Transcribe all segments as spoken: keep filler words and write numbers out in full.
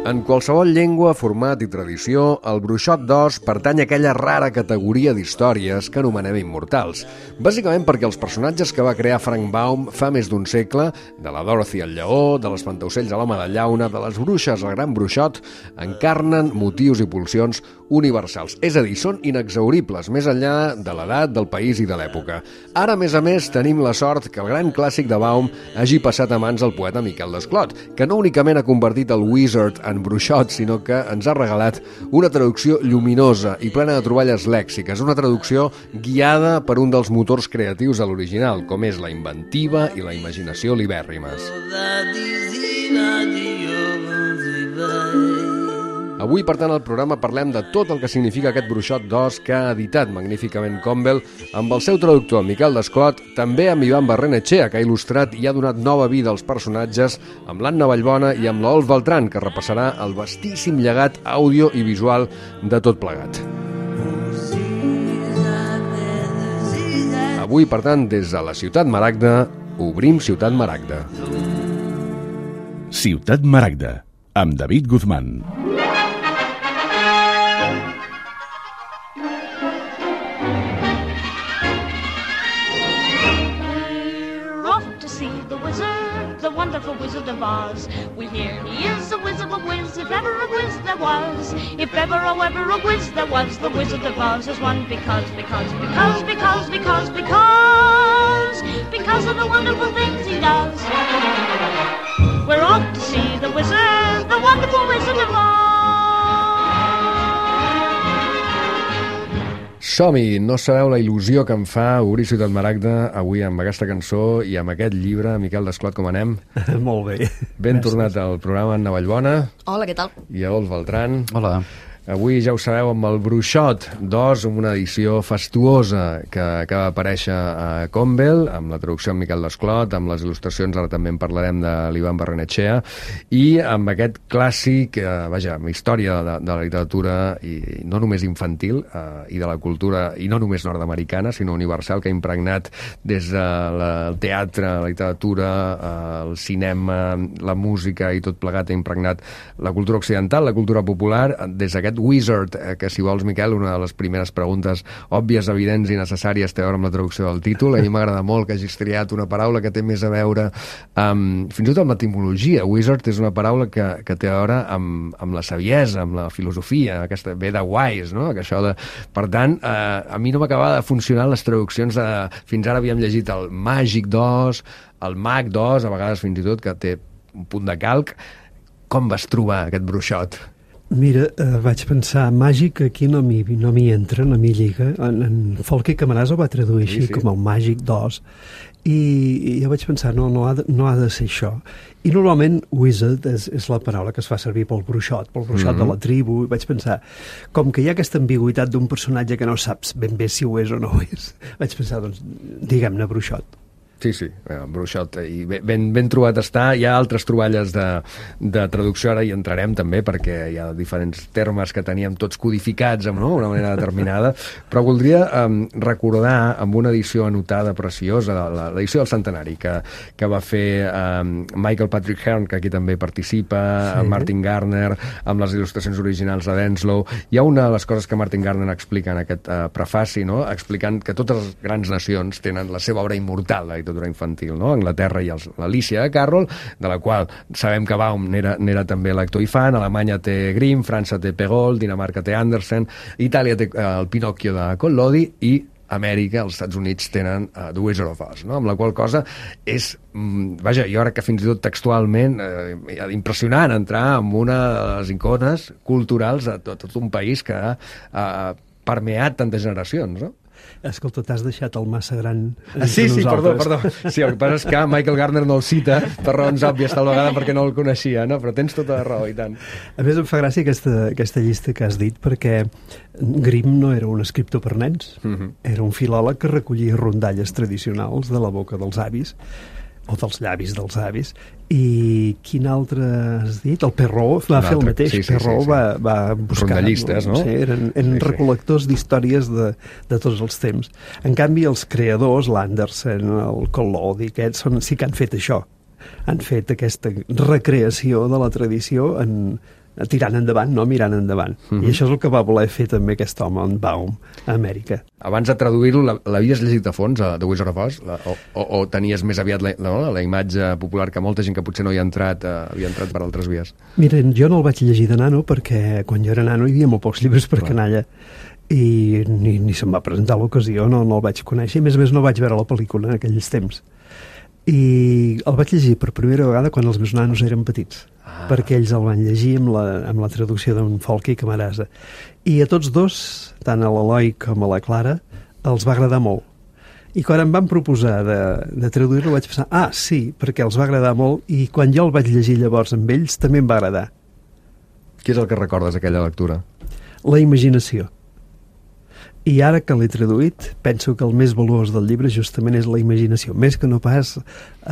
En qualsevol llengua, format i tradició, el bruixot d'os pertany a aquella rara categoria d'històries que anomenem immortals. Bàsicament perquè els personatges que va crear Frank Baum fa més d'un segle, de la Dorothy al lleó, de l'espantaocells a l'home de llauna, de les bruixes al gran bruixot, encarnen motius i pulsions universals. És a dir, són inexhauribles, més enllà de l'edat, del país i de l'època. Ara, a més a més, tenim la sort que el gran clàssic de Baum hagi passat a mans del poeta Miquel Desclot, que no únicament ha convertit el Wizard en bruixot, sinó que ens ha regalat una traducció lluminosa i plena de troballes lèxiques, una traducció guiada per un dels motors creatius de l'original, com és la inventiva i la imaginació libèrrimes. Avui, per tant, al programa parlem de tot el que significa aquest bruixot d'os que ha editat magníficament Campbell amb el seu traductor, Miquel Desclot, també amb Iván Barrenechea, que ha il·lustrat i ha donat nova vida als personatges, amb l'Anna Vallbona i amb l'Olf Beltrán, que repassarà el vastíssim llegat àudio i visual de tot plegat. Avui, per tant, des de la Ciutat Maragda, obrim Ciutat Maragda. Ciutat Maragda, amb David Guzmán. Wonderful Wizard of Oz. We hear he is a whiz of a whiz, if ever a whiz there was. If ever, oh, ever a whiz there was, the Wizard of Oz is one because, because, because, because, because, because, because of the wonderful things he does. We're off to see the wizard, the wonderful Wizard of Oz. Som-hi! No sabeu la il·lusió que em fa obrir Ciutat Maragda avui amb aquesta cançó i amb aquest llibre. Miquel Desclot, com anem? Molt bé. Ben tornat al programa, Anna Vallbona. Hola, què tal? I a Olf Beltrán. Hola. Avui, ja ho sabeu, amb el bruixot d'os, amb una edició fastuosa que, que va aparèixer a Campbell, amb la traducció amb Miquel Desclot, amb les il·lustracions, ara també en parlarem, de l'Iván Barrenechea, i amb aquest clàssic, eh, vaja, amb història de, de la literatura, i, i no només infantil, eh, i de la cultura, i no només nord-americana, sinó universal, que ha impregnat des del de teatre, la literatura, eh, el cinema, la música i tot plegat, ha impregnat la cultura occidental, la cultura popular, des d'aquest Wizard, que si vols, Miquel, una de les primeres preguntes òbvies, evidents i necessàries té a veure amb la traducció del títol. A mi m'agrada molt que hagis triat una paraula que té més a veure amb, fins i tot amb l'etimologia. Wizard és una paraula que, que té a veure amb, amb la saviesa, amb la filosofia, aquesta ve de wise, no? Que això de... Per tant, eh, a mi no m'acabava de funcionar les traduccions de... Fins ara havíem llegit el màgic d'os, el mag d'os, a vegades fins i tot, que té un punt de calc. Com vas trobar aquest bruixot? Mira, eh, vaig pensar, màgic aquí no m'hi no m'hi entra, no m'hi lliga. En, en Folke Camaràs ho va traduir així, sí, sí, com el màgic d'os, i, i jo vaig pensar, no, no ha, de, no ha de ser això. I normalment wizard és, és la paraula que es fa servir pel bruixot, pel bruixot mm-hmm. de la tribu, i vaig pensar, com que hi ha aquesta ambigüitat d'un personatge que no saps ben bé si ho és o no ho és, vaig pensar, doncs, diguem-ne bruixot. Sí, sí, bruixot, i ben, ben trobat està. Hi ha altres troballes de, de traducció, ara hi entrarem també, perquè hi ha diferents termes que teníem tots codificats amb, no?, una manera determinada, però voldria um, recordar amb una edició anotada preciosa, l'edició del centenari, que, que va fer um, Michael Patrick Hearn, que aquí també participa, sí. Martin Gardner, amb les il·lustracions originals de Denslow. Hi ha una de les coses que Martin Gardner explica en aquest uh, prefaci, no?, explicant que totes les grans nacions tenen la seva obra immortal, la literatura infantil, no? Anglaterra hi ha l'Alícia de Carroll, de la qual sabem que Baum n'era també l'actor i fan, Alemanya té Grimm, França té Pegol, Dinamarca té Andersen, Itàlia té uh, el Pinocchio de Collodi i Amèrica, els Estats Units tenen uh, The Wizard of Oz, no? Amb la qual cosa és, mm, vaja, jo crec que fins i tot textualment eh, impressionant entrar en una de les icones culturals de tot, tot un país que ha uh, permeat tantes generacions, no? Escolta, t'has deixat el massa gran ah, sí, sí, perdó, perdó. Sí, el que passa és que Michael Gardner no el cita per raons òbvies tal vegada perquè no el coneixia, no? Però tens tota la raó, i tant. A més, em fa gràcia aquesta, aquesta llista que has dit, perquè Grimm no era un escriptor per nens, uh-huh. Era un filòleg que recollia rondalles tradicionals de la boca dels avis, o dels llavis dels avis, i quin altre has dit? El Perrault va fer el mateix. Sí, sí, Perrault sí, sí. va, va buscar... Rondallistes, no? Sí, eren, eren sí, sí. recol·lectors d'històries de, de tots els temps. En canvi, els creadors, l'Andersen, el Collodi, aquests, són, sí que han fet això. Han fet aquesta recreació de la tradició en, tirant endavant, no mirant endavant. Mm-hmm. I això és el que va voler fer també aquest home, en Baum, a Amèrica. Abans de traduir-lo, l'havies llegit a fons, a The Wizard of Oz? La, o, o, o tenies més aviat la, la, la imatge popular que molta gent que potser no hi ha entrat, eh, havia entrat per altres vies? Mira, jo no el vaig llegir de nano perquè quan jo era nano hi havia molt pocs llibres per Clar. Canalla i ni, ni se'm va presentar l'ocasió, no, no el vaig conèixer, i a més a més no vaig veure la pel·lícula en aquells temps. I el vaig llegir per primera vegada quan els meus nanos eren petits, ah. perquè ells el van llegir amb la, amb la traducció d'en Folky Camarasa. I a tots dos, tant a l'Eloi com a la Clara, els va agradar molt. I quan em van proposar de, de traduir-lo vaig pensar, ah, sí, perquè els va agradar molt, i quan jo el vaig llegir llavors amb ells també em va agradar. Què és el que recordes d'aquella lectura? La imaginació. I ara que l'he traduït, penso que el més valuós del llibre justament és la imaginació, més que no pas eh,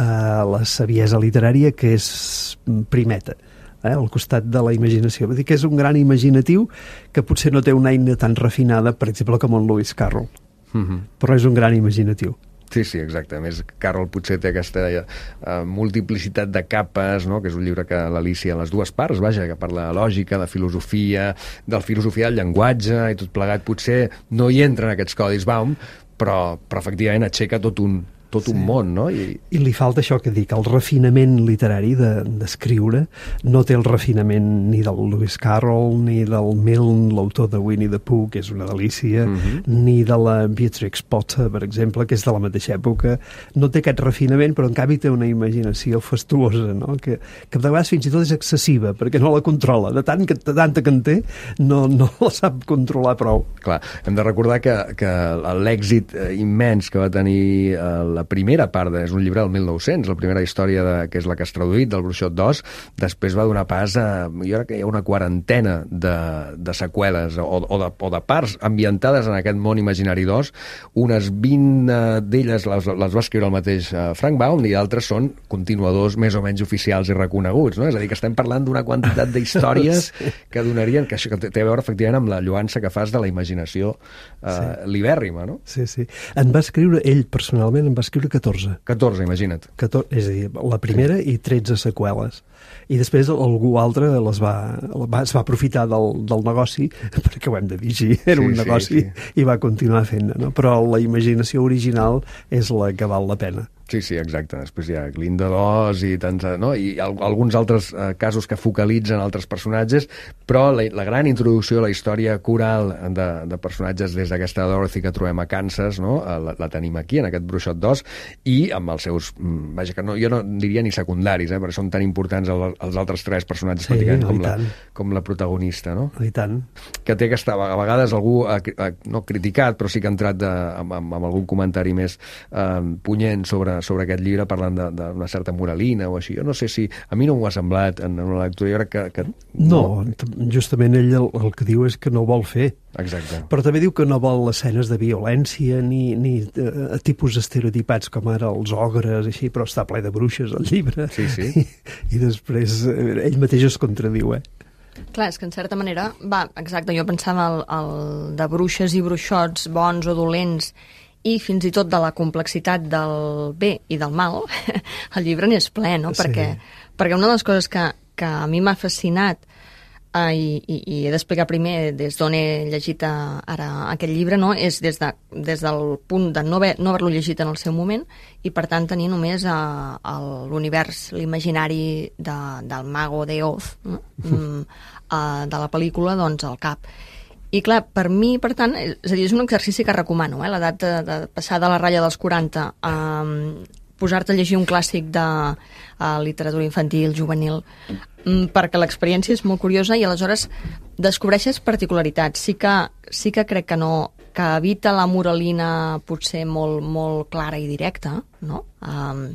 la saviesa literària, que és primeta, eh, al costat de la imaginació. Vull dir que és un gran imaginatiu que potser no té una eina tan refinada, per exemple, com en Lewis Carroll, mm-hmm. però és un gran imaginatiu. Sí, sí, exacte. A més, Carroll potser té aquesta uh, multiplicitat de capes, no? Que és un llibre que l'Alícia, en les dues parts, vaja, que parla de lògica, de filosofia, de filosofia del llenguatge, i tot plegat potser no hi entra en aquests codis Baum, però, però efectivament aixeca tot un, tot sí. un món, no? I... I li falta això que dic, el refinament literari d'escriure, de, no té el refinament ni del Lewis Carroll, ni del Milne, l'autor de Winnie the Pooh, que és una delícia, mm-hmm. ni de la Beatrix Potter, per exemple, que és de la mateixa època. No té aquest refinament, però en canvi té una imaginació fastuosa, no? que, que de vegades fins i tot és excessiva, perquè no la controla. De, tant que, de tanta que en té, no, no la sap controlar prou. Clar, hem de recordar que, que l'èxit immens que va tenir eh, la la primera part, és un llibre del mil nou-cents, la primera història de, que és la que has traduït, del Bruixot d'Oz, després va donar pas a, jo crec que hi ha una quarantena de, de seqüeles o, o, de, o de parts ambientades en aquest món imaginari d'Oz. Unes vint d'elles les, les va escriure el mateix Frank Baum i d'altres són continuadors més o menys oficials i reconeguts, no? És a dir, que estem parlant d'una quantitat d'històries sí. que donarien, que això que té a veure efectivament amb la lloança que fas de la imaginació eh, sí. libèrrima, no? Sí, sí. En va escriure, ell personalment, en va escriure catorze. catorze, imagina't. catorze, és a dir, la primera sí. i tretze seqüeles. I després algú altre les va, va, es va aprofitar del, del negoci, perquè ho hem de dir així, era sí, un negoci, sí, sí. i va continuar fent-ne, no? Però la imaginació original és la que val la pena. Sí, sí, exacte. Després hi ha Glinda d'Oz i tants, no? I al, alguns altres eh, casos que focalitzen altres personatges, però la, la gran introducció a la història coral de, de personatges des d'aquesta Dorothy que trobem a Kansas, no? La, la tenim aquí, en aquest Bruixot d'Oz, i amb els seus, vaja, que no, jo no diria ni secundaris, eh, perquè són tan importants els, els altres tres personatges sí, no, com, la, com la protagonista, no? I tant. Que té aquesta, a vegades algú ha, ha, no criticat, però sí que ha entrat de, amb, amb, amb algun comentari més eh, punyent sobre sobre aquest llibre parlant d'una certa moralina o així. Jo no sé si... A mi no m'ho ha semblat en una lectura. Jo crec que... que no, no, justament ell el, el que diu és que no ho vol fer. Exacte. Però també diu que no vol escenes de violència ni, ni uh, tipus estereotipats com ara els ogres, així, però està ple de bruixes el llibre. Sí, sí. I, i després ell mateix es contradiu, eh? Clar, és que en certa manera... Va, exacte, jo pensava el, el de bruixes i bruixots, bons o dolents, i fins i tot de la complexitat del bé i del mal, el llibre n'és ple, no? Sí. Perquè, perquè una de les coses que, que a mi m'ha fascinat, eh, i, i, i he d'explicar primer des d'on he llegit a, ara aquest llibre, no? És des, de, des del punt de no haver, no haver-lo llegit en el seu moment i, per tant, tenir només a, a l'univers, l'imaginari de, del mago de Oz, no? mm, a, de la pel·lícula, doncs, al cap. I clar, per mi, per tant, és a dir, és un exercici que recomano, eh? L'edat de, de passar de la ratlla dels quaranta a um, posar-te a llegir un clàssic de uh, literatura infantil, juvenil, um, perquè l'experiència és molt curiosa i aleshores descobreixes particularitats. Sí que, sí que crec que no, que evita la moralina potser molt, molt clara i directa, no? Um,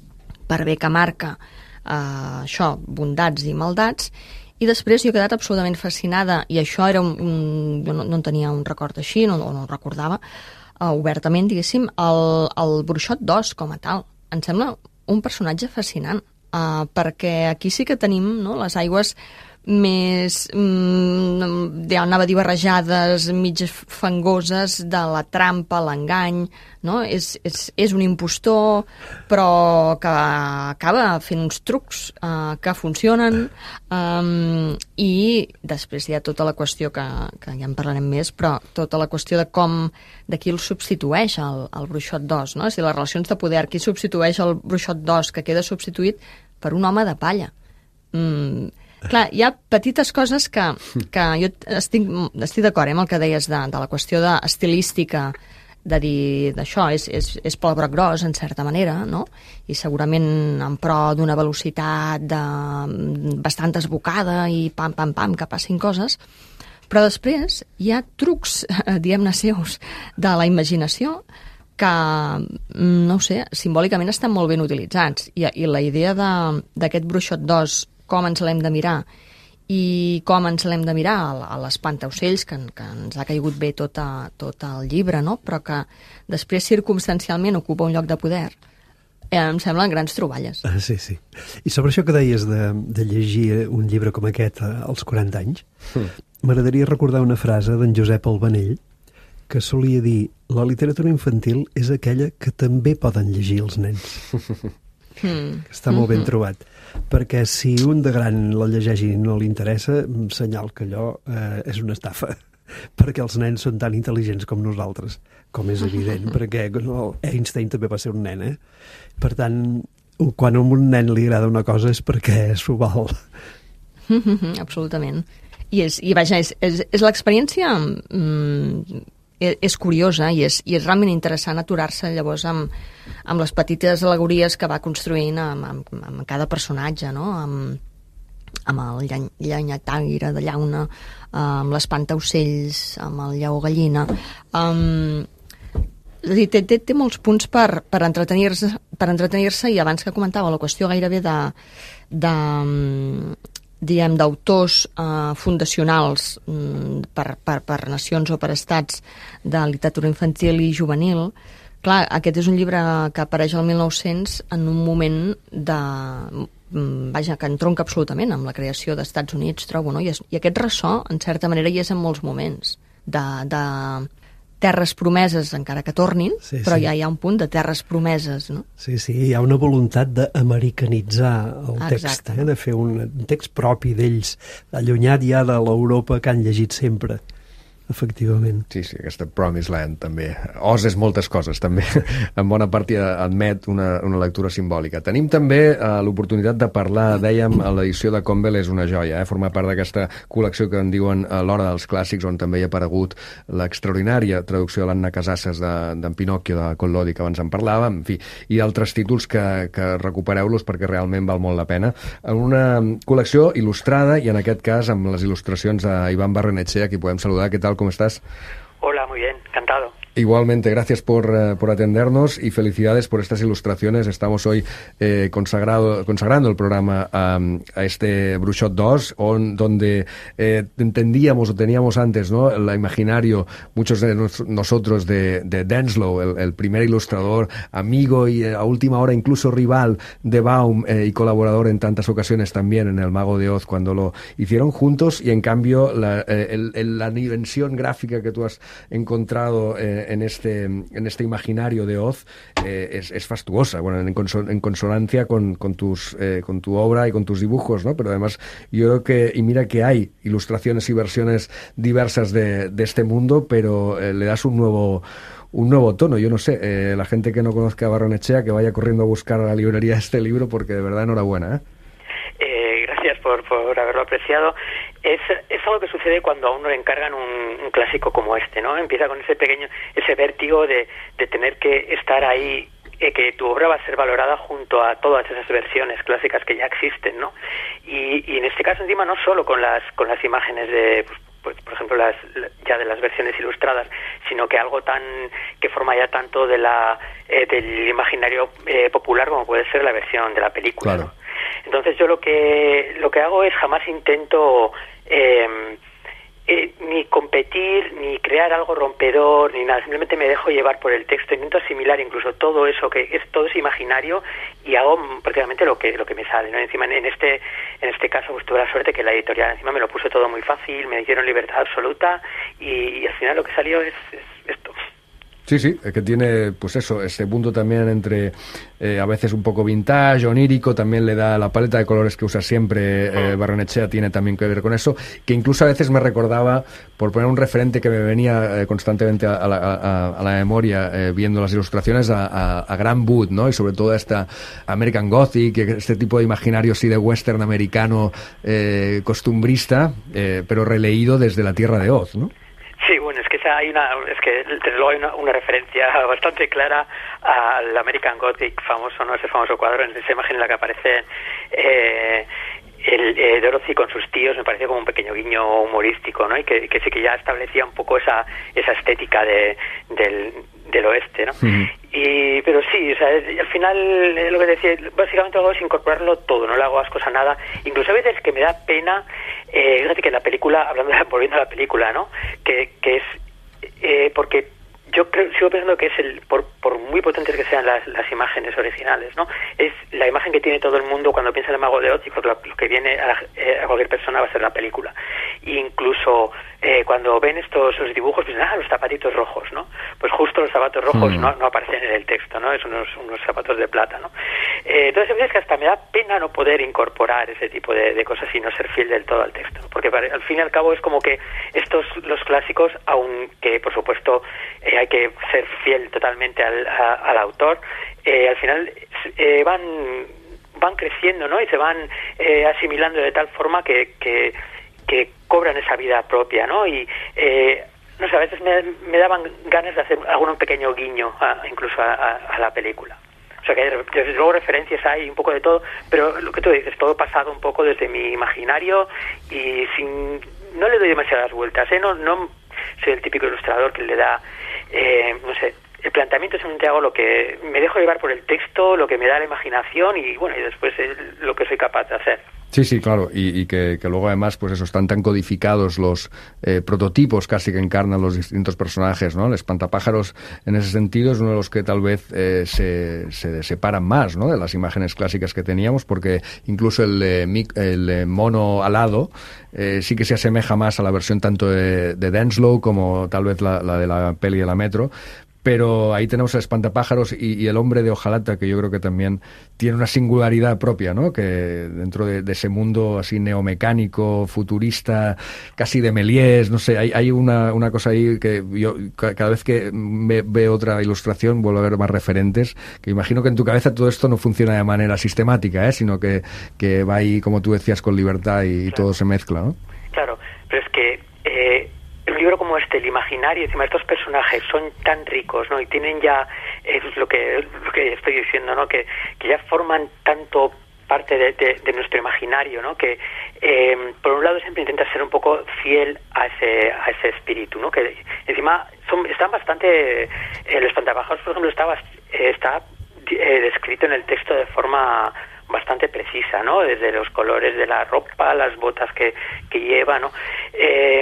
per bé que marca uh, això, bondats i maldats. I després jo he quedat absolutament fascinada, i això era un... un jo no, no en tenia un record així, no, no el recordava uh, obertament, diguéssim, el, el Bruixot d'Oz com a tal. Em sembla un personatge fascinant, uh, perquè aquí sí que tenim, no, les aigües més, mm, ja anava a dir barrejades, mitges fangoses de la trampa, l'engany, no? És, és, és un impostor, però que acaba fent uns trucs uh, que funcionen, um, i després hi ha tota la qüestió que, que ja en parlarem més, però tota la qüestió de com, de qui el substitueix el, el bruixot d'os, no? És a dir, les relacions de poder, qui substitueix el bruixot d'os, que queda substituït per un home de palla. Mm, clar, hi ha petites coses que, que jo estic, estic d'acord eh, amb el que deies de, de la qüestió de estilística, de dir d'això, és, és, és pel broc gros en certa manera, no? I segurament en pro d'una velocitat de, bastant desbocada i pam, pam, pam, que passin coses, però després hi ha trucs, diguem-ne seus, de la imaginació que, no ho sé, simbòlicament estan molt ben utilitzats, i, i la idea d'aquest bruixot d'os, com ens l'hem de mirar i com ens l'hem de mirar a, a l'espantaocells, que, que ens ha caigut bé tot, a, tot el llibre, no? Però que després circumstancialment ocupa un lloc de poder, eh, em semblen grans troballes. Ah, sí, sí. I sobre això que deies de, de llegir un llibre com aquest als quaranta anys, mm. m'agradaria recordar una frase d'en Josep Albanell, que solia dir: la literatura infantil és aquella que també poden llegir els nens. Mm. Està molt ben mm-hmm. trobat, perquè si un de gran la llegeix i no li interessa, senyal que allò eh, és una estafa, perquè els nens són tan intel·ligents com nosaltres, com és evident, perquè no, Einstein també va ser un nen, eh? Per tant, quan a un nen li agrada una cosa és perquè s'ho val. Mm-hmm, absolutament. I, és, i vaja, és, és, és l'experiència... Mm, és curiosa i és, i és realment interessant aturar-se llavors amb, amb les petites al·legories que va construint amb, amb, amb cada personatge, no? Amb, amb el llany, llanyataire de llauna, amb l'espantaocells, amb el lleó gallina. Um, és a dir, té, té, té molts punts per, per entretenir-se, per entretenir-se, i abans que comentava la qüestió gairebé de... de diguem, d'autors eh, fundacionals mm, per, per, per nacions o per estats de literatura infantil i juvenil. Clar, aquest és un llibre que apareix al mil nou-cents en un moment de... vaja, que entronca absolutament amb la creació d'Estats Units, trobo, no? I, és, i aquest ressò, en certa manera, hi és en molts moments de... de terres promeses, encara que tornin, sí, però sí. Ja hi ha un punt de terres promeses, no? Sí, sí, hi ha una voluntat d'americanitzar el text, eh? De fer un text propi d'ells, allunyat ja de l'Europa que han llegit sempre. Efectivament. Sí, sí, aquesta Promised Land també. Oz és moltes coses, també. En bona part admet una, una lectura simbòlica. Tenim també eh, l'oportunitat de parlar, dèiem, a l'edició de Campbell és una joia, eh? Forma part d'aquesta col·lecció que en diuen eh, l'Hora dels Clàssics, on també hi ha aparegut l'extraordinària traducció de l'Anna Casasses d'en de, Pinocchio, de Collodi, que abans en parlàvem, en fi, i altres títols que, que recupereu-los perquè realment val molt la pena. En una col·lecció il·lustrada, i en aquest cas amb les il·lustracions d'Iván Barrenechea, a qui podem saludar. Què tal? ¿Cómo estás? Hola, muy bien, encantado. Igualmente, gracias por, uh, por atendernos y felicidades por estas ilustraciones. Estamos hoy eh, consagrado, consagrando el programa um, a este Bruixot d'Os, on, donde eh, entendíamos o teníamos antes, ¿no?, el imaginario, muchos de nos, nosotros, de, de Denslow, el, el primer ilustrador, amigo y a última hora incluso rival de Baum eh, y colaborador en tantas ocasiones también en El Mago de Oz, cuando lo hicieron juntos, y en cambio la, eh, el, el, la dimensión gráfica que tú has encontrado eh, en este, en este imaginario de Oz eh, es, es fastuosa, bueno, en, conson en consonancia con, con, tus, eh, con tu obra y con tus dibujos, ¿no? Pero además yo creo que, y mira que hay ilustraciones y versiones diversas de, de este mundo, pero eh, le das un nuevo un nuevo tono. Yo no sé, eh, la gente que no conozca a Barrenechea, que vaya corriendo a buscar a la librería este libro, porque de verdad enhorabuena, ¿eh? Eh, gracias por, por haberlo apreciado. Es, es algo que sucede cuando a uno le encargan un, un clásico como este, ¿no? Empieza con ese pequeño, ese vértigo de, de tener que estar ahí, eh, que tu obra va a ser valorada junto a todas esas versiones clásicas que ya existen, ¿no? Y, y en este caso encima no solo con las con las imágenes de, pues, por ejemplo, las ya de las versiones ilustradas, sino que algo tan que forma ya tanto de la eh, del imaginario eh, popular como puede ser la versión de la película, claro, ¿no? Entonces yo lo que lo que hago es jamás intento eh, eh, ni competir, ni crear algo rompedor, ni nada. Simplemente me dejo llevar por el texto, intento asimilar incluso todo eso, que es todo ese imaginario, y hago prácticamente lo que lo que me sale, ¿no? Encima, en este en este caso, pues tuve la suerte que la editorial encima me lo puso todo muy fácil, me dieron libertad absoluta, y, y al final lo que salió es, es esto. Sí, sí, es que tiene, pues eso, ese punto también entre eh, a veces un poco vintage, onírico, también le da la paleta de colores que usa siempre eh, Barrenechea, tiene también que ver con eso, que incluso a veces me recordaba, por poner un referente que me venía eh, constantemente a, a, la, a, a la memoria eh, viendo las ilustraciones, a, a, a Grant Wood, ¿no? Y sobre todo esta American Gothic, este tipo de imaginario así de western americano eh, costumbrista, eh, pero releído desde la Tierra de Oz, ¿no? Sí, bueno, es que esa hay una, es que desde luego hay una, una referencia bastante clara al American Gothic famoso, ¿no? Ese famoso cuadro, en esa imagen en la que aparece eh, el eh, Dorothy con sus tíos, me parece como un pequeño guiño humorístico, ¿no? Y que, que sí que ya establecía un poco esa esa estética de del, del oeste, ¿no? Mm. Y pero sí, o sea, al final eh, lo que decía, básicamente lo hago es incorporarlo todo, no le hago ascos a nada, incluso a veces que me da pena. Eh, fíjate que en la película, hablando de, volviendo a la película, ¿no? Que, que es, eh, porque yo creo, sigo pensando que es el, por, por muy potentes que sean las, las imágenes originales, ¿no? Es la imagen que tiene todo el mundo cuando piensa en el Mago de Oz, y lo, lo que viene a, eh, a cualquier persona va a ser la película. E incluso eh, cuando ven estos los dibujos, piensan, ah, los zapatitos rojos, ¿no? Pues justo los zapatos rojos mm. no, no aparecen en el texto, ¿no? Es unos, unos zapatos de plata, ¿no? Eh, entonces, es que hasta me da pena no poder incorporar ese tipo de, de cosas y no ser fiel del todo al texto, ¿no? Porque para, al fin y al cabo es como que estos, los clásicos, aunque por supuesto eh, hay que ser fiel totalmente al, a, al autor, eh, al final eh, van van creciendo, ¿no? Y se van eh, asimilando de tal forma que, que que cobran esa vida propia, ¿no? Y eh, no sé, a veces me, me daban ganas de hacer algún pequeño guiño a, incluso a, a, a la película. O sea, que hay, desde luego referencias hay un poco de todo, pero lo que tú dices, todo pasado un poco desde mi imaginario y sin, no le doy demasiadas vueltas, ¿eh? No, no soy el típico ilustrador que le da, eh, no sé, el planteamiento simplemente hago lo que me dejo llevar por el texto, lo que me da la imaginación y bueno, y después es lo que soy capaz de hacer. Sí, sí, claro, y, y que, que luego además pues eso, están tan codificados los eh, prototipos casi que encarnan los distintos personajes, ¿no? El espantapájaros en ese sentido es uno de los que tal vez eh, se, se separan más, ¿no? De las imágenes clásicas que teníamos, porque incluso el, eh, el eh, mono alado eh, sí que se asemeja más a la versión tanto de, de Denslow como tal vez la, la de la peli de la Metro. Pero ahí tenemos el espantapájaros y, y el hombre de hojalata, que yo creo que también tiene una singularidad propia, ¿no? Que dentro de, de ese mundo así neomecánico, futurista, casi de Méliès, no sé, hay, hay una, una cosa ahí que yo cada vez que me veo otra ilustración vuelvo a ver más referentes, que imagino que en tu cabeza todo esto no funciona de manera sistemática, ¿eh? Sino que, que va ahí, como tú decías, con libertad y, y todo se mezcla, ¿no? Claro, pero es que... Eh... un libro como este, el imaginario, encima estos personajes son tan ricos, ¿no? Y tienen ya, es lo que lo que estoy diciendo, ¿no? Que, que ya forman tanto parte de, de, de nuestro imaginario, ¿no? Que eh, por un lado siempre intenta ser un poco fiel a ese a ese espíritu, ¿no? Que encima son, están bastante, eh, el espantapájaros, por ejemplo, está, eh, está eh, descrito en el texto de forma bastante precisa, ¿no? Desde los colores de la ropa, las botas que, que lleva, ¿no? Eh,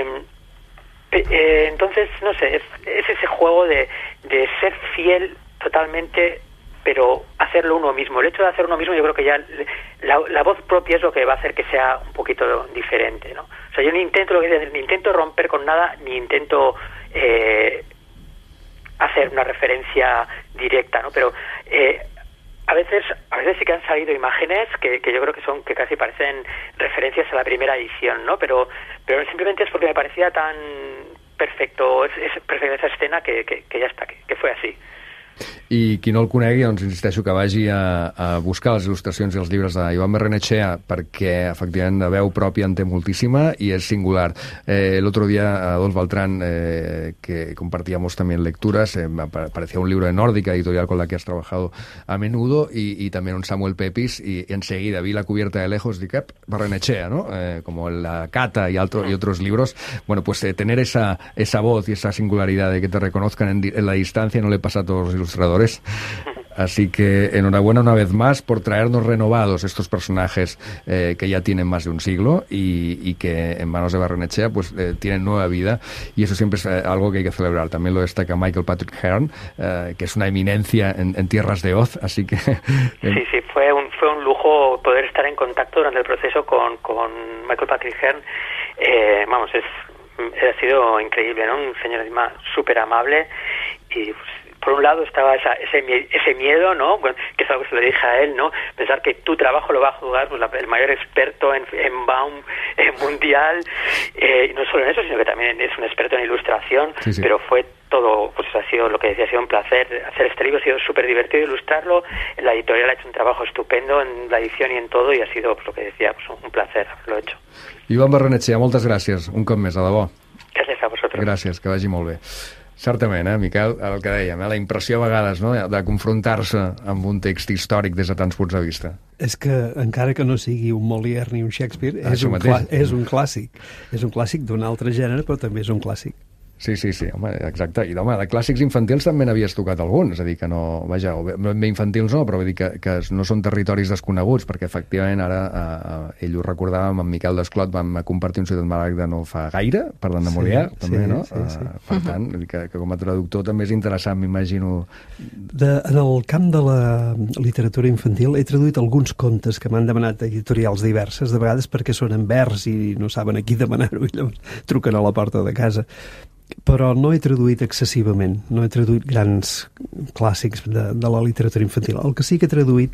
Eh, entonces, no sé, es, es ese juego de, de ser fiel totalmente, pero hacerlo uno mismo. El hecho de hacer uno mismo, yo creo que ya la, la voz propia es lo que va a hacer que sea un poquito diferente, ¿no? O sea, yo ni intento lo que ni intento romper con nada, ni intento eh, hacer una referencia directa, ¿no? Pero eh, a veces, a veces sí que han salido imágenes que, que yo creo que son, que casi parecen referencias a la primera edición, ¿no? Pero, pero simplemente es porque me parecía tan perfecto, es, es perfecta esa escena que, que, que ya está, que, que fue así. I qui no el conegui, doncs insisteixo que vagi a, a buscar les il·lustracions i els llibres d'Ivan Barrenechea, perquè efectivament de veu pròpia en té moltíssima y es singular. Eh, el otro día Adolf Beltrán, eh, que compartíamos también lecturas, eh, aparecía un libro de Nórdica, editorial con la que has trabajado a menudo, y, y también un Samuel Pepys, y, y enseguida vi la cubierta de lejos, dije, Barrenechea, ¿no? Eh, como la Cata y, alto, y otros libros. Bueno, pues eh, tener esa, esa voz y esa singularidad de que te reconozcan en, en la distancia no le pasa a todos los ilustradores. Así que enhorabuena una vez más por traernos renovados estos personajes eh, que ya tienen más de un siglo y, y que en manos de Barrenechea pues eh, tienen nueva vida, y eso siempre es eh, algo que hay que celebrar. También lo destaca Michael Patrick Hearn, eh, que es una eminencia en, en tierras de Oz, así que... Sí, sí, fue un, fue un lujo poder estar en contacto durante el proceso con, con Michael Patrick Hearn. Eh, vamos, es, ha sido increíble, ¿no? Un señor encima súper amable y... Pues, por un lado estaba esa, ese, ese miedo, ¿no? Bueno, que es algo que se le dije a él, ¿no? Pensar que tu trabajo lo va a jugar pues, la, el mayor experto en, en Baum en mundial, eh, y no solo en eso, sino que también es un experto en ilustración, sí, sí. Pero fue todo, pues ha sido lo que decía, ha sido un placer hacer este libro, ha sido súper divertido ilustrarlo, la editorial ha hecho un trabajo estupendo en la edición y en todo, y ha sido, pues, lo que decía, pues, un placer haberlo hecho. Iván Barrenechea, moltes gràcies, un cop més, a debò. Gràcies a vosaltres. Gràcies, que vagi molt bé. Certament, eh, Miquel, el que dèiem, eh, la impressió a vegades, no?, de confrontar-se amb un text històric des de tants punts de vista. És que, encara que no sigui un Molière ni un Shakespeare, és un, clà- és un clàssic. És un clàssic d'un altre gènere, però també és un clàssic. Sí, sí, sí, home, exacte. I, home, de clàssics infantils també n'havies tocat alguns, és a dir, que no, vaja, bé infantils no, però vull dir que, que no són territoris desconeguts, perquè efectivament ara, eh, ell ho recordava, amb en Miquel Desclot vam compartir un Ciutat Maragda no fa gaire, parlant de Molière, sí, també, sí, no? Sí, sí. Uh, per tant, que, que com a traductor també és interessant, m'imagino. De, en el camp de la literatura infantil he traduït alguns contes que m'han demanat editorials diverses, de vegades perquè són en vers i no saben a qui demanar-ho, i llavors truquen a la porta de casa. Però no he traduït excessivament, no he traduït grans clàssics de, de la literatura infantil. El que sí que he traduït,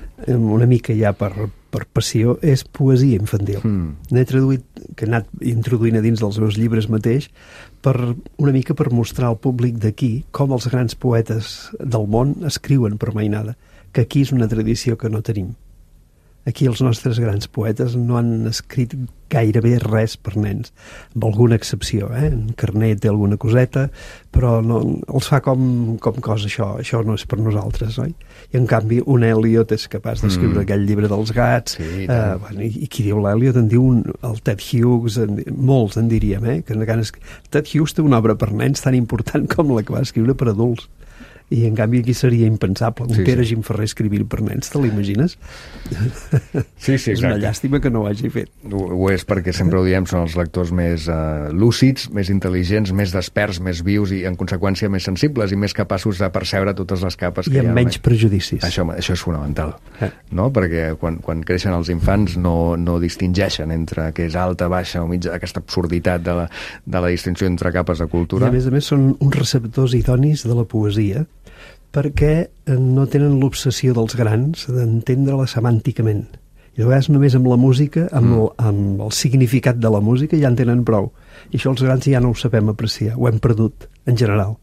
una mica ja per, per passió, és poesia infantil. Mm. N'he traduït, que he anat introduint a dins dels meus llibres mateix, per, una mica per mostrar al públic d'aquí com els grans poetes del món escriuen per mainada, que aquí és una tradició que no tenim. Aquí els nostres grans poetes no han escrit gairebé res per nens, amb alguna excepció, eh? En Carnet té alguna coseta, però no, els fa com, com cosa, això, això no és per nosaltres, oi? I en canvi un Eliot és capaç d'escriure mm. aquell llibre dels gats, sí, eh, bueno, i, i qui diu l'Eliot en diu un, el Ted Hughes, en, molts en diríem, eh? Que Ted Hughes té una obra per nens tan important com la que va escriure per adults. I en canvi aquí seria impensable un sí, Pere sí. Gimferrer escrivint per nens, te l'imagines? Sí, sí, exacte. És una llàstima que no ho hagi fet. Ho, ho és, perquè sempre ho diem, són els lectors més uh, lúcids, més intel·ligents, més desperts, més vius i en conseqüència més sensibles i més capaços de percebre totes les capes que I hi ha. I amb menys prejudicis. Això, això és fonamental, eh. no? Perquè quan, quan creixen els infants no, no distingeixen entre què és alta, baixa o mitja, aquesta absurditat de la, de la distinció entre capes de cultura. I a més a més són uns receptors idonis de la poesia, perquè no tenen l'obsessió dels grans d'entendre-la semànticament. I de vegades només amb la música, amb, mm. el, amb el significat de la música ja en tenen prou. I això els grans ja no ho sabem apreciar, ho hem perdut, en general.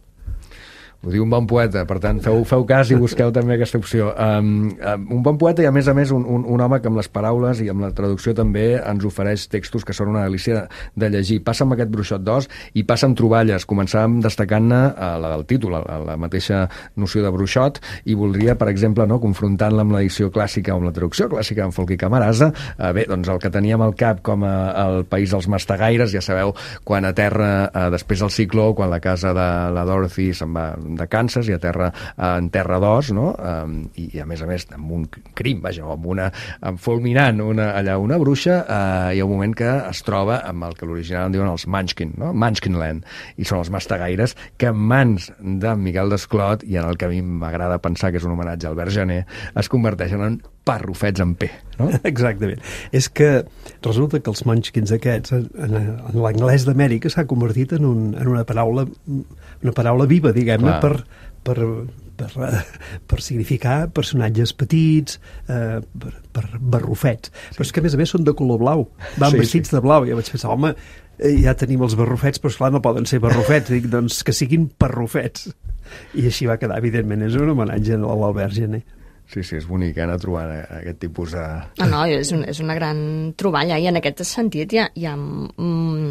Ho diu un bon poeta, per tant, feu, feu cas i busqueu també aquesta opció. Um, um, un bon poeta i, a més a més, un, un, un home que amb les paraules i amb la traducció també ens ofereix textos que són una delícia de, de llegir. Passa amb aquest bruixot d'os i passa amb troballes. Començàvem destacant-ne uh, la del títol, la, la mateixa noció de bruixot, i voldria, per exemple, no, confrontant-la amb l'edició clàssica o amb la traducció clàssica en Folch i Camarasa, uh, bé, doncs el que teníem al cap com a, el país dels mastegaires, ja sabeu, quan a terra, uh, després del cicló, quan la casa de la Dorothy se'n va de Kansas i a terra, en terra d'os, no? Um, i, i a més a més amb un crim, vaja, amb una amb fulminant una, allà una bruixa, uh, hi ha un moment que es troba amb el que l'original en diuen els Munchkin, no? Munchkinland, i són els mastegaires que en mans de Miquel Desclot, i en el que a mi m'agrada pensar que és un homenatge al Vergener, es converteixen en parrufets en P, no? Exactament. És que resulta que els Munchkins aquests, en, en l'anglès d'Amèrica, s'ha convertit en, un, en una paraula una paraula viva, diguem-ne, per, per, per, per significar personatges petits, eh, per, per barrufets. Sí. Però és que, a més a més, són de color blau. Van sí, vestits sí. de blau. I jo vaig pensar, home, ja tenim els barrufets, però esclar, no poden ser barrufets. Dic, doncs que siguin parrufets. I així va quedar, evidentment. És un homenatge a l'Albert Gener. Sí, sí, és bonic, anar trobant aquest tipus de... No, no, és, un, és una gran troballa, i en aquest sentit hi ha, hi ha mm,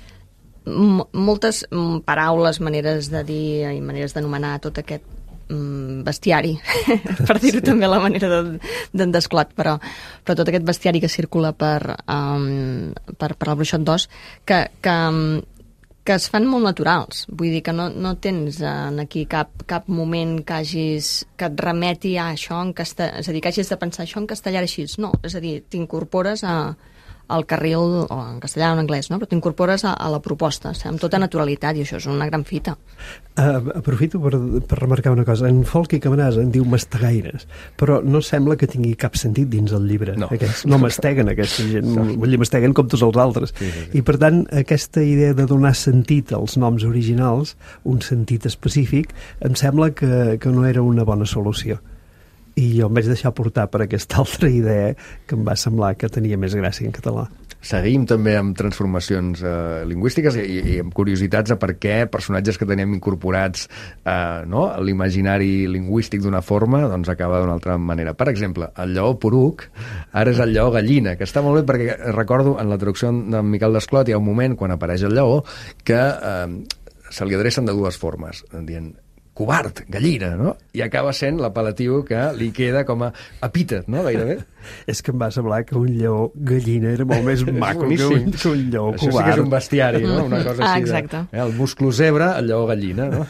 moltes paraules, maneres de dir i maneres d'anomenar tot aquest mm, bestiari, per dir-ho sí. també a la manera d'en de, Desclot, però, però tot aquest bestiari que circula per, um, per, per el bruixot d'os, que, que que es fan molt naturals. Vull dir que no, no tens en aquí cap, cap moment que hagis que et remeti a això en castellà, és a dir, que hagis de pensar això en castellà així. No, és a dir, t'incorpores a al carril, o en castellà o en anglès, no? Però t'incorpores a, a la proposta, o sigui, amb tota naturalitat, i això és una gran fita. Uh, aprofito per, per remarcar una cosa. En Folky Camarasa en diu mastegaires, però no sembla que tingui cap sentit dins el llibre. No, Aquests, no masteguen aquesta gent, no. Vull dir, masteguen com tots els altres. Sí, sí, sí. I per tant, aquesta idea de donar sentit als noms originals, un sentit específic, em sembla que, que no era una bona solució. I jo em vaig deixar portar per aquesta altra idea que em va semblar que tenia més gràcia en català. Seguim també amb transformacions eh, lingüístiques i, i amb curiositats a per què personatges que teníem incorporats eh, no, a l'imaginari lingüístic d'una forma doncs acaba d'una altra manera. Per exemple, el lleó poruc ara és el lleó gallina, que està molt bé perquè recordo en la traducció de Miquel Desclot hi ha un moment quan apareix el lleó que eh, se li adrecen de dues formes, dient covard, gallina, no? I acaba sent l'apel·latiu que li queda com a epítet, no? Gairebé. És que em va semblar que un lleó gallina era molt més maco que un, que un lleó Això covard. sí que és un bestiari, no? Una cosa ah, així exacte. de... Eh, el musclo zebra, el lleó gallina, no?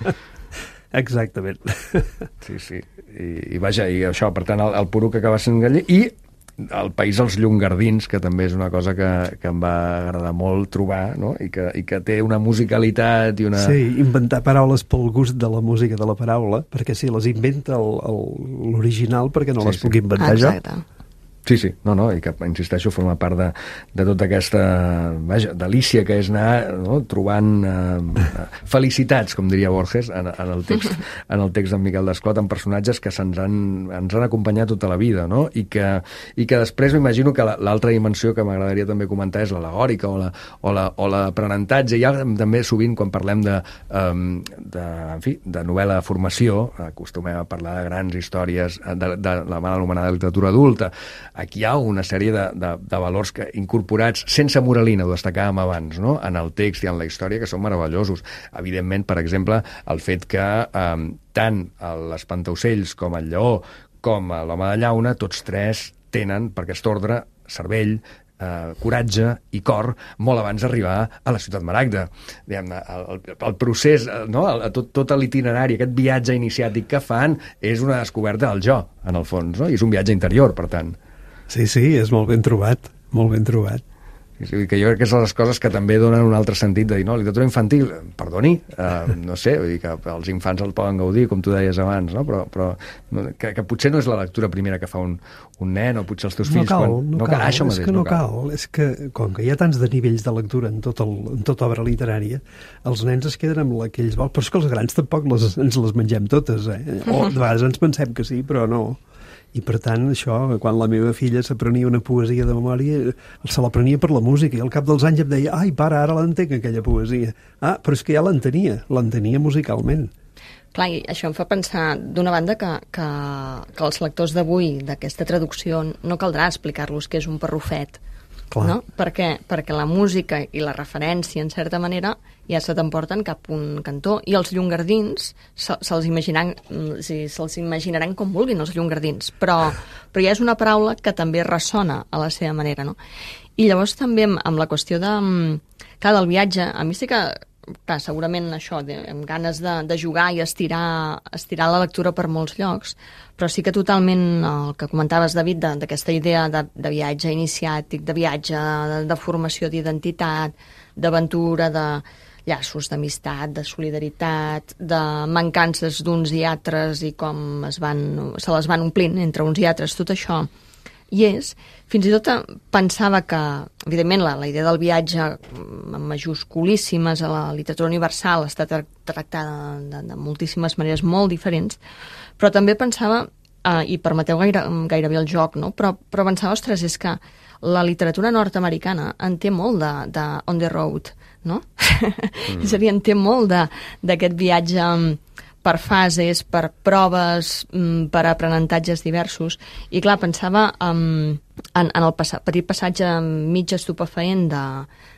Exactament. Sí, sí. I, i vaja, i això, per tant, el, el poruc acaba sent gallina. I el país dels llongardins, que també és una cosa que, que em va agradar molt trobar, no? I que, i que té una musicalitat i una... Sí, inventar paraules pel gust de la música de la paraula, perquè si les inventa l'original, perquè no Sí, les sí. puc inventar jo. Exacte. Sí, sí, no, no, i que, insisteixo, forma part de, de tota aquesta, vaja, delícia que és anar no, trobant eh, felicitats, com diria Borges, en, en, el text, en el text d'en Miquel Desclot, amb personatges que se'ns han, ens han acompanyat tota la vida, no? I que, i que després m'imagino que l'altra dimensió que m'agradaria també comentar és l'alegòrica o la, o la, o l'aprenentatge. Ja també sovint, quan parlem de, um, de, en fi, de novel·la de formació, acostumem a parlar de grans històries de, de la mal anomenada literatura adulta. Aquí hi ha una sèrie de, de, de valors que, incorporats sense moralina, ho destacàvem abans, no? En el text i en la història, que són meravellosos. Evidentment, per exemple, el fet que eh, tant l'espantaocells com el lleó com l'home de llauna, tots tres tenen, per aquest ordre, cervell, eh, coratge i cor molt abans d'arribar a la ciutat Maragda. Diguem-ne, el, el, el procés, no? el, tot, tot l'itinerari, aquest viatge iniciàtic que fan és una descoberta del jo, en el fons, no? I és un viatge interior, per tant. Sí, sí, és molt ben trobat, molt ben trobat. Sí, que jo crec que són les coses que també donen un altre sentit de dir, no, literatura infantil, perdoni, eh, no sé, vull dir que els infants el poden gaudir, com tu deies abans, no? però, però que, que potser no és la lectura primera que fa un, un nen, o potser els teus No fills... cal, quan... no, no cal, cal, això és mateix, que no, no cal. cal. És que, com que hi ha tants de nivells de lectura en, tot el, en tota obra literària, els nens es queden amb la que ells volen, però és que els grans tampoc les, ens les mengem totes, eh? O de vegades ens pensem que sí, però no. I per tant, això, quan la meva filla s'aprenia una poesia de memòria, se l'aprenia per la música, i al cap dels anys em deia, ai, pare, ara l'entenc, aquella poesia. Ah, però és que ja l'entenia, l'entenia musicalment. Clar, i això em fa pensar, d'una banda, que, que, que els lectors d'avui, d'aquesta traducció, no caldrà explicar-los què és un parrufet, Clar. no? Perquè, perquè la música i la referència, en certa manera, ja se t'emporten cap un cantó. I els llongardins se'ls se imaginaran, se se'ls imaginaran com vulguin, els llongardins. Però, però ja és una paraula que també ressona a la seva manera, no? I llavors també amb, amb la qüestió de, clar, del viatge, a mi sí que, clar, segurament això, de, amb ganes de, de jugar i estirar, estirar la lectura per molts llocs, però sí que totalment el que comentaves, David, d'aquesta idea de, de viatge iniciàtic, de viatge, de, de formació d'identitat, d'aventura, de llaços d'amistat, de solidaritat, de mancances d'uns i altres i com es van, se les van omplint entre uns i altres, tot això hi és. Fins i tot pensava que, evidentment, la, la idea del viatge amb majusculíssimes a la literatura universal està tractada de, de moltíssimes maneres molt diferents, però també pensava, eh, i permeteu gaire, gairebé el joc, no? però, però pensava, ostres, és que la literatura nord-americana en té molt de, de on the road, no? Mm. És a dir, en té molt d'aquest viatge per fases, per proves, per aprenentatges diversos. I clar, pensava um, en, en el passa, petit passatge mig estupefaent de,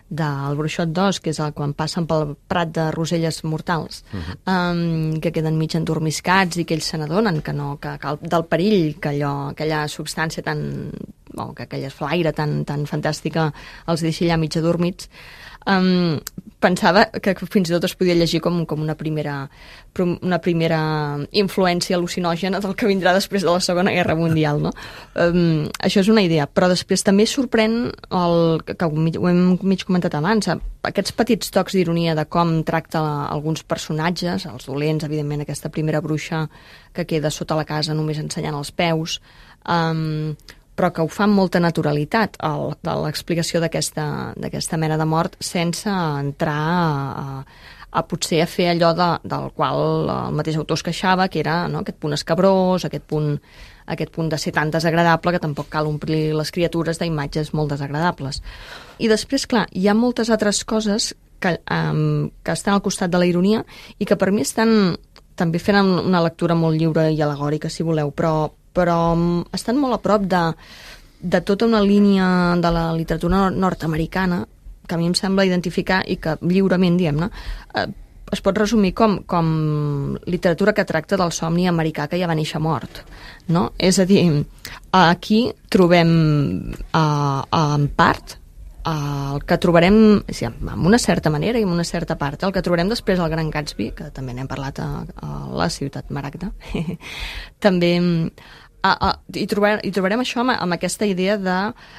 del Bruixot dos, que és el quan passen pel prat de roselles mortals, uh-huh. um, que queden mig endormiscats i que ells se n'adonen que no, que, que el, del perill que allò, aquella substància tan o que aquella flaire tan, tan fantàstica els deixi allà mig adormits, um, pensava que fins i tot es podia llegir com, com una primera una primera influència al·lucinògena del que vindrà després de la Segona Guerra Mundial, no? Um, això és una idea, però després també sorprèn el, que ho, ho hem mig comentat abans, aquests petits tocs d'ironia de com tracta alguns personatges, els dolents, evidentment aquesta primera bruixa que queda sota la casa només ensenyant els peus, um, però que ho fa amb molta naturalitat, el, l'explicació d'aquesta d'aquesta mena de mort, sense entrar a, a, a potser a fer allò de, del qual el mateix autor es queixava, que era, no, aquest punt escabrós, aquest punt, aquest punt de ser tan desagradable que tampoc cal omplir les criatures d'imatges molt desagradables. I després, clar, hi ha moltes altres coses que, um, que estan al costat de la ironia i que per mi estan també fent una lectura molt lliure i alegòrica, si voleu, però però estan molt a prop de, de tota una línia de la literatura nord-americana que a mi em sembla identificar i que lliurement, diguem-ne, eh, es pot resumir com, com literatura que tracta del somni americà que ja va néixer mort, no? És a dir, aquí trobem eh, en part el que trobarem, sí, amb una certa manera i amb una certa part, el que trobarem després al Gran Gatsby, que també n'hem parlat a, a la ciutat Maragda, també a, a, hi, trobar, hi trobarem això amb, amb aquesta idea de,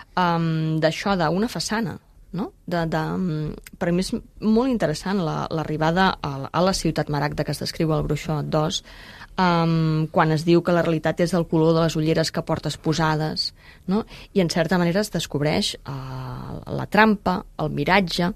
um, d'això, d'una façana, no? De, de, per mi és molt interessant la, l'arribada a, a la ciutat Maragda que es descriu al Bruixot dos, um, quan es diu que la realitat és el color de les ulleres que portes posades, no? I en certa manera es descobreix uh, la trampa, el miratge,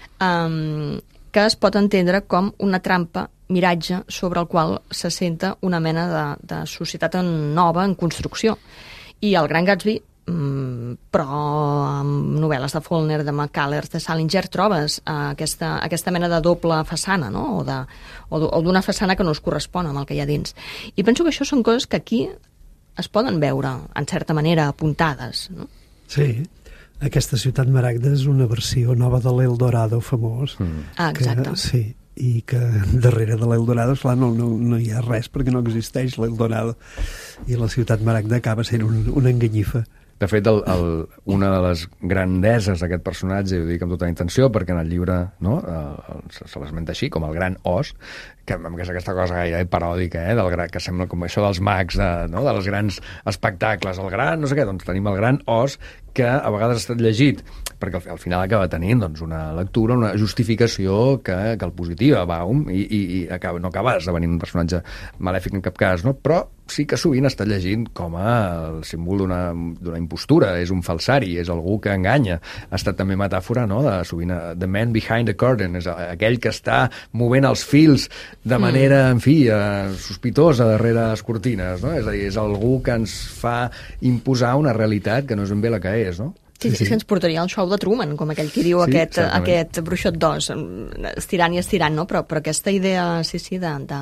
um, que es pot entendre com una trampa, miratge, sobre el qual se senta una mena de, de societat nova en construcció. I el Gran Gatsby, mm, però amb novel·les de Faulkner, de McCullers, de Salinger, trobes uh, aquesta, aquesta mena de doble façana, no? O, de, o, o d'una façana que no es correspon amb el que hi ha dins. I penso que això són coses que aquí es poden veure, en certa manera, apuntades, no? Sí, aquesta ciutat Maragda és una versió nova de l'Eldorado famós. Mm. Ah, exacte. Que, sí, i que darrere de l'Eldorado, esclar, no, no, no hi ha res perquè no existeix l'Eldorado, i la ciutat Maragda acaba sent un, una enganyifa. De fet, el, el, una de les grandeses d'aquest personatge, ho dic amb tota la intenció, perquè en el llibre, no, el, se, se l'esmenta així, com el gran os, que, que és aquesta cosa gairebé paròdica, eh, del gran, que sembla com això dels mags, de, no, dels grans espectacles, el gran, no sé què, doncs tenim el gran os, que a vegades ha estat llegit, perquè al, al final acaba tenint doncs, una lectura, una justificació que, que el positiva, Baum, i, i, i acaba, no acaba esdevenint un personatge malèfic en cap cas, no? Però sí que sovint està llegint com a el símbol d'una, d'una impostura, és un falsari, és algú que enganya. Ha estat també metàfora, no?, de sovint the man behind the curtain, és aquell que està movent els fils de manera, en fi, eh, sospitosa darrere les cortines, no? És a dir, és algú que ens fa imposar una realitat que no és ben bé la que és, no? Sí, sí, sí, que ens portaria al show de Truman, com aquell que diu sí, aquest, aquest Bruixot dos, estirant i estirant, no? Però, però aquesta idea, sí, sí, de, de,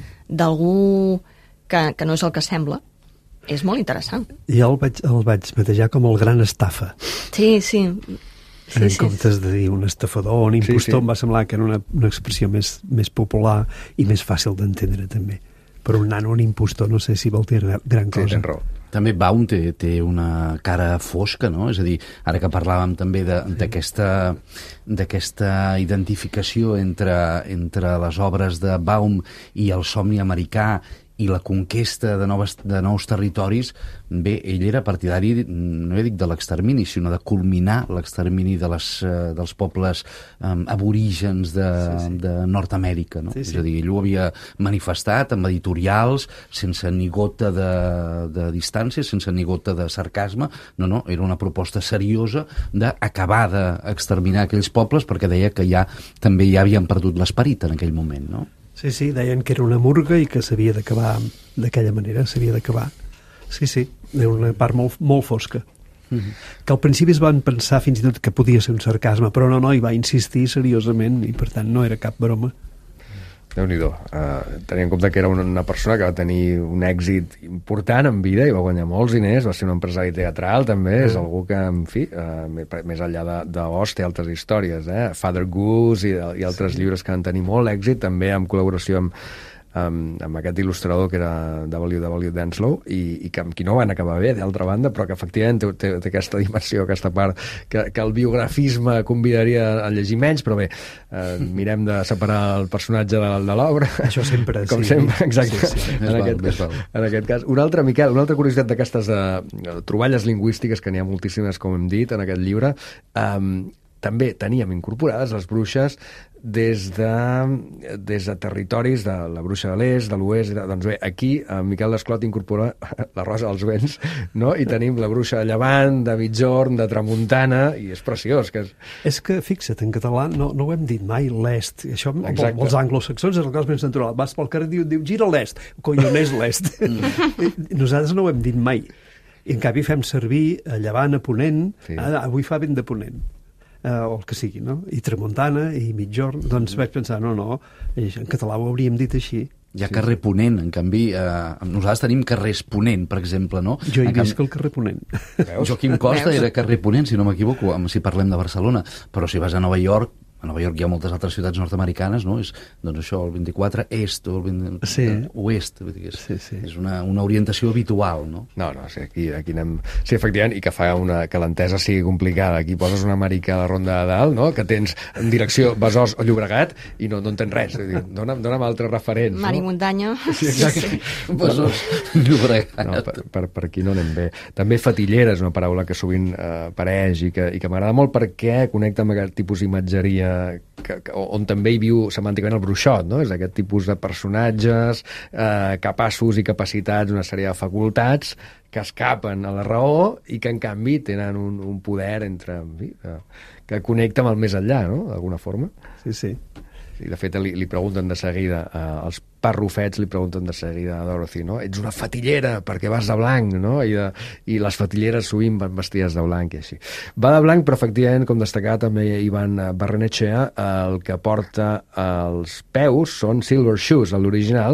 d'algú que, que no és el que sembla, és molt interessant. Jo el vaig, el vaig batejar com el gran estafa. Sí, sí. Sí, en sí, comptes sí. de dir un estafador o un impostor, sí, sí. Em va semblar que era una, una expressió més, més popular i més fàcil d'entendre, també. Per un nano, un impostor, no sé si vol dir gran cosa. Sí, tens raó. També Baum té, té una cara fosca, no? És a dir, ara que parlàvem també de, sí. d'aquesta, d'aquesta identificació entre, entre les obres de Baum i el somni americà i la conquesta de, noves, de nous territoris, bé, ell era partidari, no he dit de l'extermini, sinó de culminar l'extermini de les, uh, dels pobles um, aborígens de, sí, sí. de Nord-Amèrica, no? Sí, sí. És a dir, ell ho havia manifestat amb editorials, sense ni gota de, de distància, sense ni gota de sarcasme, no, no, era una proposta seriosa d'acabar d'exterminar aquells pobles, perquè deia que ja també ja havien perdut l'esperit en aquell moment, no? Sí, sí, deien que era una murga i que s'havia d'acabar d'aquella manera, s'havia d'acabar. Sí, sí, era una part molt, molt fosca. Mm-hmm. Que al principi es van pensar fins i tot que podia ser un sarcasme, però no, no, hi va insistir seriosament i per tant no era cap broma. Déu-n'hi-do. Uh, tenia en compte que era una, una persona que va tenir un èxit important en vida i va guanyar molts diners, va ser un empresari teatral també, mm. és algú que, en fi, uh, més enllà de, de Oz té altres històries, eh? Father Goose i, i altres sí. llibres que van tenir molt èxit, també en col·laboració amb, amb, amb aquest il·lustrador que era W W Denslow, i, i que amb qui no van acabar bé, d'altra banda, però que efectivament té, té, té aquesta dimensió, aquesta part que, que el biografisme convidaria a llegir menys, però bé, eh, mirem de separar el personatge de, de l'obra. Això sempre, com sí. sempre, exacte. Sí, sí. En, val, aquest cas, val. en aquest cas. Una altra, Miquel, una altra curiositat d'aquestes uh, troballes lingüístiques, que n'hi ha moltíssimes, com hem dit, en aquest llibre, um, també teníem incorporades les bruixes des de, des de territoris de la bruixa de l'est, de l'oest. Doncs bé, aquí en Miquel Desclot incorpora la Rosa dels Vents, no? I tenim la bruixa de Llevant, de Migjorn, de Tramuntana, i és preciós. Que és... és que, fixa't, en català no, no ho hem dit mai, l'est. Això, Exacte. els anglosaxons és el cas més natural. Vas pel carrer i diu, diu gira a l'est. Colloners l'est. Nosaltres no ho hem dit mai. I en canvi fem servir a Llevant, a Ponent, sí. ah, avui fa vent de Ponent. Uh, o el que sigui, no? I Tramuntana, i Migjorn, doncs vaig pensar, no, no, en català ho hauríem dit així. Hi ha sí. carrer Ponent, en canvi, eh, nosaltres tenim carrers Ponent, per exemple, no? Jo he en vist canvi... que el carrer Ponent. Veus? Joaquim Costa Veus? Era carrer Ponent, si no m'equivoco, si parlem de Barcelona, però si vas a Nova York, a Nova York hi ha moltes altres ciutats nord-americanes, no? És, doncs això, el vint-i-quatre est o el vint... sí. oest, vull dir, és, sí, sí. és una, una orientació habitual, no? No, no, sí, aquí, aquí anem... Sí, efectivament, i que fa una, que l'entesa sigui complicada. Aquí poses una americà a la Ronda de Dalt, no?, que tens en direcció Besòs o Llobregat, i no, no en tens res. Dir, dona'm, dona'm altres referents. Mar i no? muntanya. Sí, exacte. Sí. Besòs, Llobregat. No, per, per, per aquí no anem bé. També fatillera és una paraula que sovint eh, apareix i que, i que m'agrada molt perquè connecta amb aquest tipus d'imatgeria que, que, on també hi viu semànticament el bruixot, no? És aquest tipus de personatges eh, capaços i capacitats, una sèrie de facultats que escapen a la raó i que en canvi tenen un, un poder entre, en fi, que, que connecta amb el més enllà, no?, d'alguna forma. Sí, sí. I de fet li, li pregunten de seguida, eh, els parrufets li pregunten de seguida a Dorothy, no? Ets una fatillera perquè vas de blanc, no? I, de, i les fatilleres sovint van vestides de blanc i així. Va de blanc, però efectivament, com destacava també Ivan Barrenechea, el que porta als peus són silver shoes, a l'original,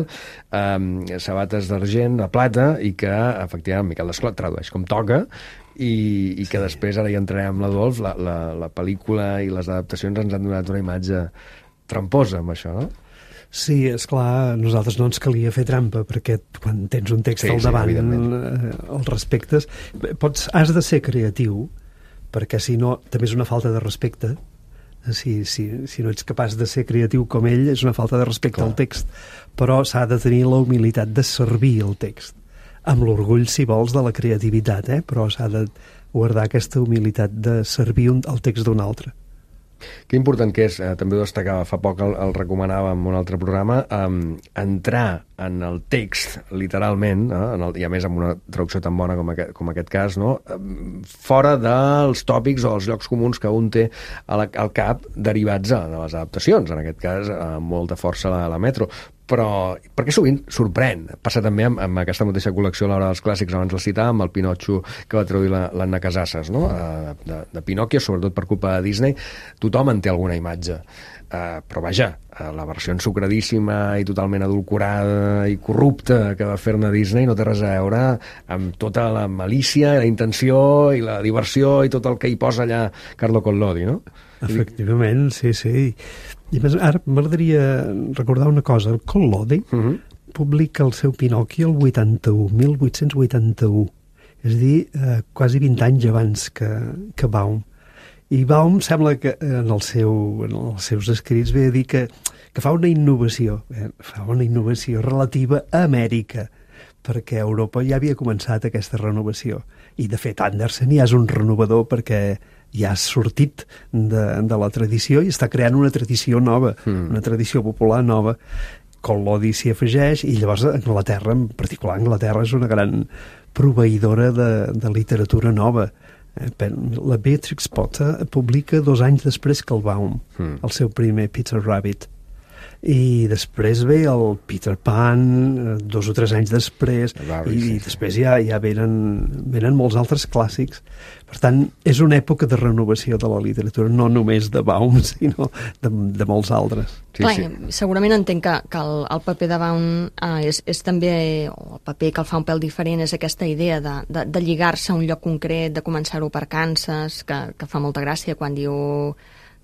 eh, sabates d'argent, de plata, i que efectivament Miquel Desclot tradueix com toca, i, i que després, ara hi entrarem amb l'Adolf, la, la, la pel·lícula i les adaptacions ens han donat una imatge tramposa amb això, no? Sí, és clar, nosaltres no ens calia fer trampa, perquè quan tens un text sí, al davant, sí, els respectes, pots, has de ser creatiu, perquè si no, també és una falta de respecte. Si, si, si no ets capaç de ser creatiu com ell, és una falta de respecte clar. Al text. Però s'ha de tenir la humilitat de servir el text. Amb l'orgull, si vols, de la creativitat, eh? Però s'ha de guardar aquesta humilitat de servir un, el text d'un altre. Que important que és, eh, també ho destacava, fa poc el, el recomanava en un altre programa, eh, entrar en el text, literalment, eh, en el, i a més amb una traducció tan bona com aquest, com aquest cas, no? Eh, fora dels tòpics o els llocs comuns que un té a la, al cap derivats de les adaptacions, en aquest cas amb molta força la, la Metro, però perquè sovint sorprèn. Passa també amb, amb aquesta mateixa col·lecció a l'hora dels clàssics, abans la citàvem, amb el Pinotxo que va traduir l'Anna Casasses, no? Uh, de, de Pinòquio, sobretot per culpa de Disney, tothom en té alguna imatge. Uh, però vaja, uh, la versió ensucradíssima i totalment adulcorada i corrupta que va fer-ne Disney no té res a veure amb tota la malícia i la intenció i la diversió i tot el que hi posa allà Carlo Collodi, no? Efectivament, sí, sí. I més, ara m'agradaria recordar una cosa. El Collodi uh -huh. publica el seu Pinocchio el vuitanta-u, mil vuit-cents vuitanta-u. És a dir, eh, quasi vint anys abans que, que Baum. I Baum sembla que en, el seu, en els seus escrits ve a dir que, que fa una innovació, eh, fa una innovació relativa a Amèrica, perquè a Europa ja havia començat aquesta renovació. I, de fet, Andersen ja és un renovador perquè ja ha sortit de, de la tradició i està creant una tradició nova, mm. una tradició popular nova. Collodi s'hi afegeix i llavors Anglaterra, en particular Anglaterra, és una gran proveïdora de, de literatura nova. La Beatrix Potter publica dos anys després que el Baum, mm. el seu primer Peter Rabbit. I després ve el Peter Pan, dos o tres anys després, Barry, i, sí, i després ja, ja venen, venen molts altres clàssics. Per tant, és una època de renovació de la literatura, no només de Baum, sinó de, de molts altres. Sí, Clar, sí. Segurament entenc que, que el, el paper de Baum eh, és, és també, o el paper que el fa un pèl diferent, és aquesta idea de, de, de lligar-se a un lloc concret, de començar-ho per Kansas, que, que fa molta gràcia quan diu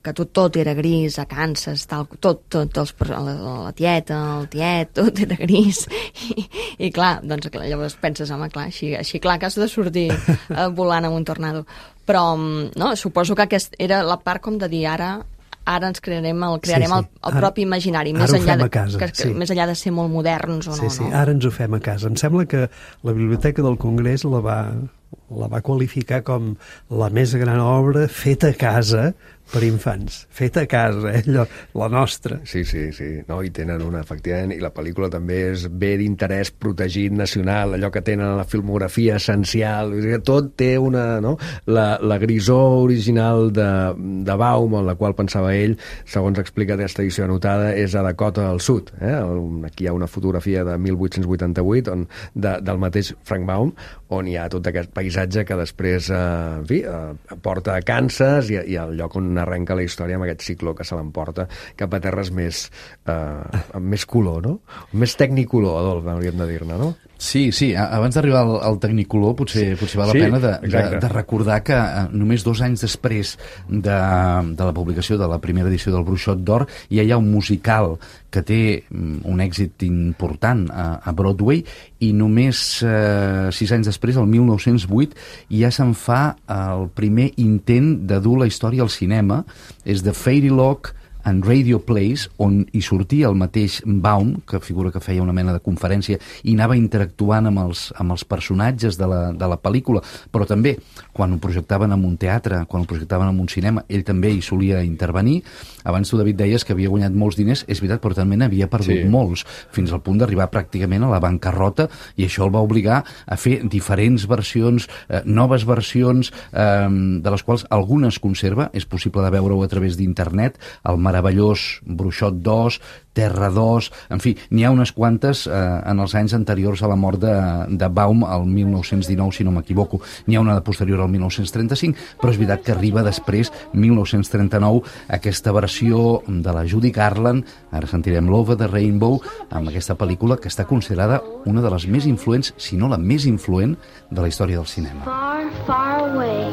que tot, tot era gris, a Kansas, tal, tot, tot els, la, la tieta, el tiet, tot era gris. I, i clar, doncs llavors penses, home, clar, així, així clar que has de sortir eh, volant amb un tornado. Però, no, suposo que aquest era la part com de dir, ara ara ens crearem el, crearem sí, sí. el, el ara, propi imaginari, més enllà, de, casa, que, que, sí. més enllà de ser molt moderns o sí, no, sí. no. Ara ens ho fem a casa. Em sembla que la Biblioteca del Congrés la va, la va qualificar com la més gran obra feta a casa per infants, feta a casa, eh? Allò, la nostra. Sí, sí, sí, no, i tenen una, efectivament, i la pel·lícula també és bé d'interès protegit nacional, allò que tenen la filmografia essencial, tot té una, no? La, la grisor original de, de Baum, en la qual pensava ell, segons explica aquesta edició anotada, és a Dakota del Sud. Eh? Aquí hi ha una fotografia de mil vuit-cents vuitanta-vuit on, de, del mateix Frank Baum, on hi ha tot aquest paisatge que després eh, en fi, eh, porta a Kansas i, i al lloc on arrenca la història amb aquest cicló que se l'emporta cap a terres més eh, amb més color, no? Més tecnicolor, Adolf, hauríem de dir-ne, no? Sí, sí, abans d'arribar al, al Tecnicolor potser, sí. potser val la sí, pena de, de, de recordar que eh, només dos anys després de, de la publicació de la primera edició del Bruixot d'Or ja hi ha un musical que té un èxit important a, a Broadway i només eh, sis anys després, el mil nou-cents vuit, ja se'n fa el primer intent de dur la història al cinema, és The Fairy Lock and Radio Plays, on hi sortia el mateix Baum, que figura que feia una mena de conferència i anava interactuant amb els, amb els personatges de la, de la pel·lícula, però també quan ho projectaven en un teatre, quan ho projectaven en un cinema, ell també hi solia intervenir. Abans tu, David, deies que havia guanyat molts diners, és veritat, però també n'havia perdut sí. molts, fins al punt d'arribar pràcticament a la bancarrota, i això el va obligar a fer diferents versions, eh, noves versions, eh, de les quals algunes conserva, és possible de veure-ho a través d'internet, el meravellós Bruixot dos, Terra dos, en fi, n'hi ha unes quantes eh, en els anys anteriors a la mort de, de Baum, el mil nou-cents dinou, si no m'equivoco. N'hi ha una de posterior al mil nou-cents trenta-cinc, però és veritat que arriba després, mil nou-cents trenta-nou, aquesta versió de la Judy Garland, ara sentirem Love of the Rainbow, amb aquesta pel·lícula que està considerada una de les més influents, si no la més influent, de la història del cinema. Far, far away,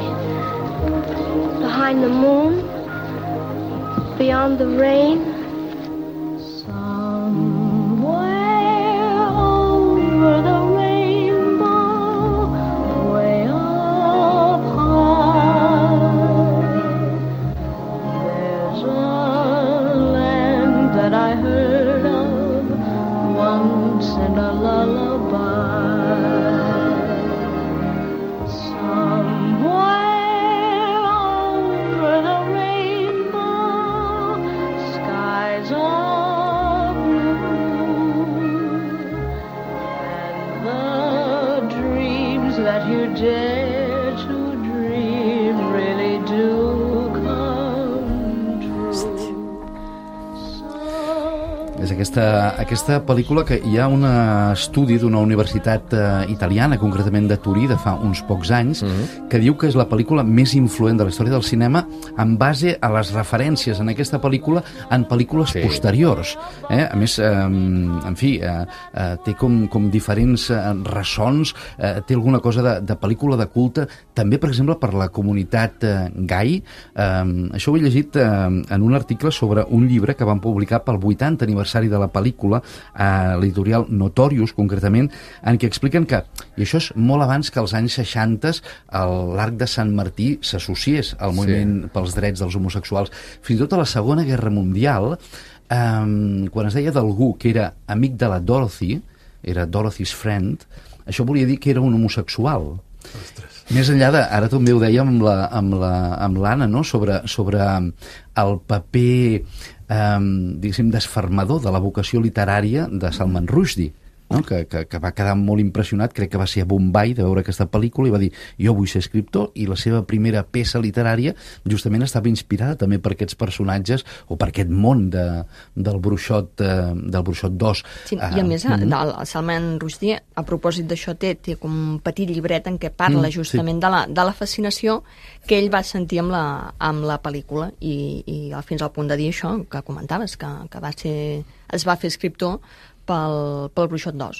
behind the moon, beyond the rain, somewhere over the rainbow, way up high, there's a land that I heard of once in a lullaby. Somewhere over the rainbow, skies are blue, and the dreams that you dare to dream really do come true. És aquesta, aquesta pel·lícula que hi ha un estudi d'una universitat eh, italiana, concretament de Turí, de fa uns pocs anys, uh-huh. que diu que és la pel·lícula més influent de la història del cinema en base a les referències en aquesta pel·lícula en pel·lícules sí. posteriors. Eh? A més, eh, en fi, eh, eh, té com, com diferents eh, ressons, eh, té alguna cosa de, de pel·lícula de culte, també, per exemple, per la comunitat eh, gai. Eh, això ho he llegit eh, en un article sobre un llibre que van publicar pel vuitanta aniversari de la pel·lícula, a l'editorial Notorious, concretament, en què expliquen que, i això és molt abans que als anys seixanta l'Arc de Sant Martí s'associés al moviment sí. pels drets dels homosexuals. Fins i tot a la Segona Guerra Mundial, eh, quan es deia d'algú que era amic de la Dorothy, era Dorothy's friend, això volia dir que era un homosexual. Ostres. Més enllà de, ara també ho dèiem amb la, amb la, amb l'Anna, no? sobre, sobre el paper eh, diguéssim, desfermador de la vocació literària de Salman Rushdie, no? que, que, que va quedar molt impressionat, crec que va ser a Bombay de veure aquesta pel·lícula i va dir, jo vull ser escriptor, i la seva primera peça literària justament estava inspirada també per aquests personatges o per aquest món de, del Bruixot eh, del Bruixot dos. Sí, uh, I a més, uh, mm-hmm. el Salman Rushdie, a propòsit d'això, té, té com un petit llibret en què parla mm, justament sí. de, la, de la fascinació que ell va sentir amb la, amb la pel·lícula i, i fins al punt de dir això que comentaves, que, que va ser, es va fer escriptor pel, pel Bruixot dos.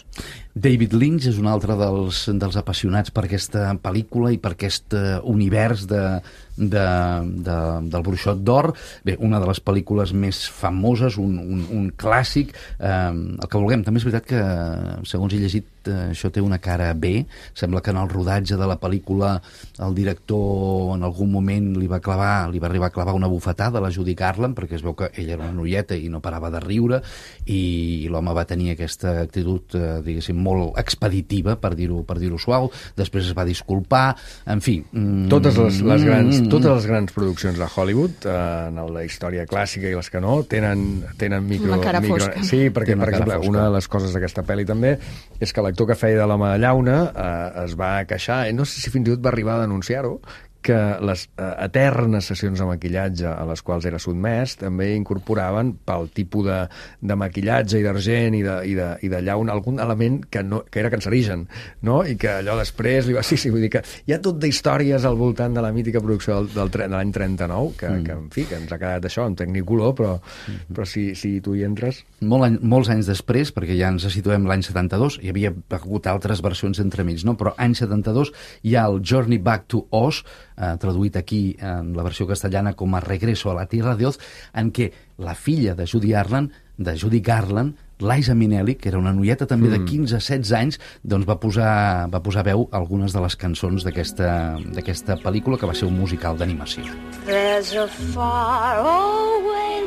David Lynch és un altre dels, dels apassionats per aquesta pel·lícula i per aquest uh, univers de, de, de, del Bruixot d'Or. Bé, una de les pel·lícules més famoses, un, un, un clàssic, eh, el que vulguem. També és veritat que, segons he llegit, eh, això té una cara B. Sembla que en el rodatge de la pel·lícula el director en algun moment li va clavar, li va arribar a clavar una bufetada a la Judy Garland, perquè es veu que ella era una noieta i no parava de riure, i l'home va tenir aquesta actitud, eh, diguéssim, molt expeditiva, per dir-ho per dir-ho suau. Després es va disculpar, en fi. Mm, totes les, les grans, mm, totes les grans produccions de Hollywood, eh, en la història clàssica i les que no, tenen, tenen micro... Una cara micro, fosca. sí, perquè, una per exemple, fosca. una de les coses d'aquesta pel·li també és que l'actor que feia de l'home de llauna eh, es va queixar, i no sé si fins i tot va arribar a denunciar-ho, que les eh, eternes sessions de maquillatge a les quals era sotmès també incorporaven, pel tipus de, de maquillatge i d'argent i de, i, de, i de llauna, algun element que, no, que era cancerigen, no? I que allò després li va... Sí, sí, vull dir que hi ha tot d'històries al voltant de la mítica producció del, del, de l'any trenta-nou, que, mm. que, en fi, que ens ha quedat això en Technicolor, però, mm. però si, si tu hi entres... Molt any, molts anys després, perquè ja ens situem l'any setanta-dos, hi havia hagut altres versions entremig, no? Però any setanta-dos hi ha el Journey Back to Oz, eh, traduït aquí en la versió castellana com a Regreso a la Tierra de Oz, en què la filla de Judy Garland, de Judy Garland, Liza Minnelli, que era una noieta també mm. de quinze a setze anys, doncs va posar, va posar veu a algunes de les cançons d'aquesta pel·lícula, que va ser un musical d'animació. There's a far away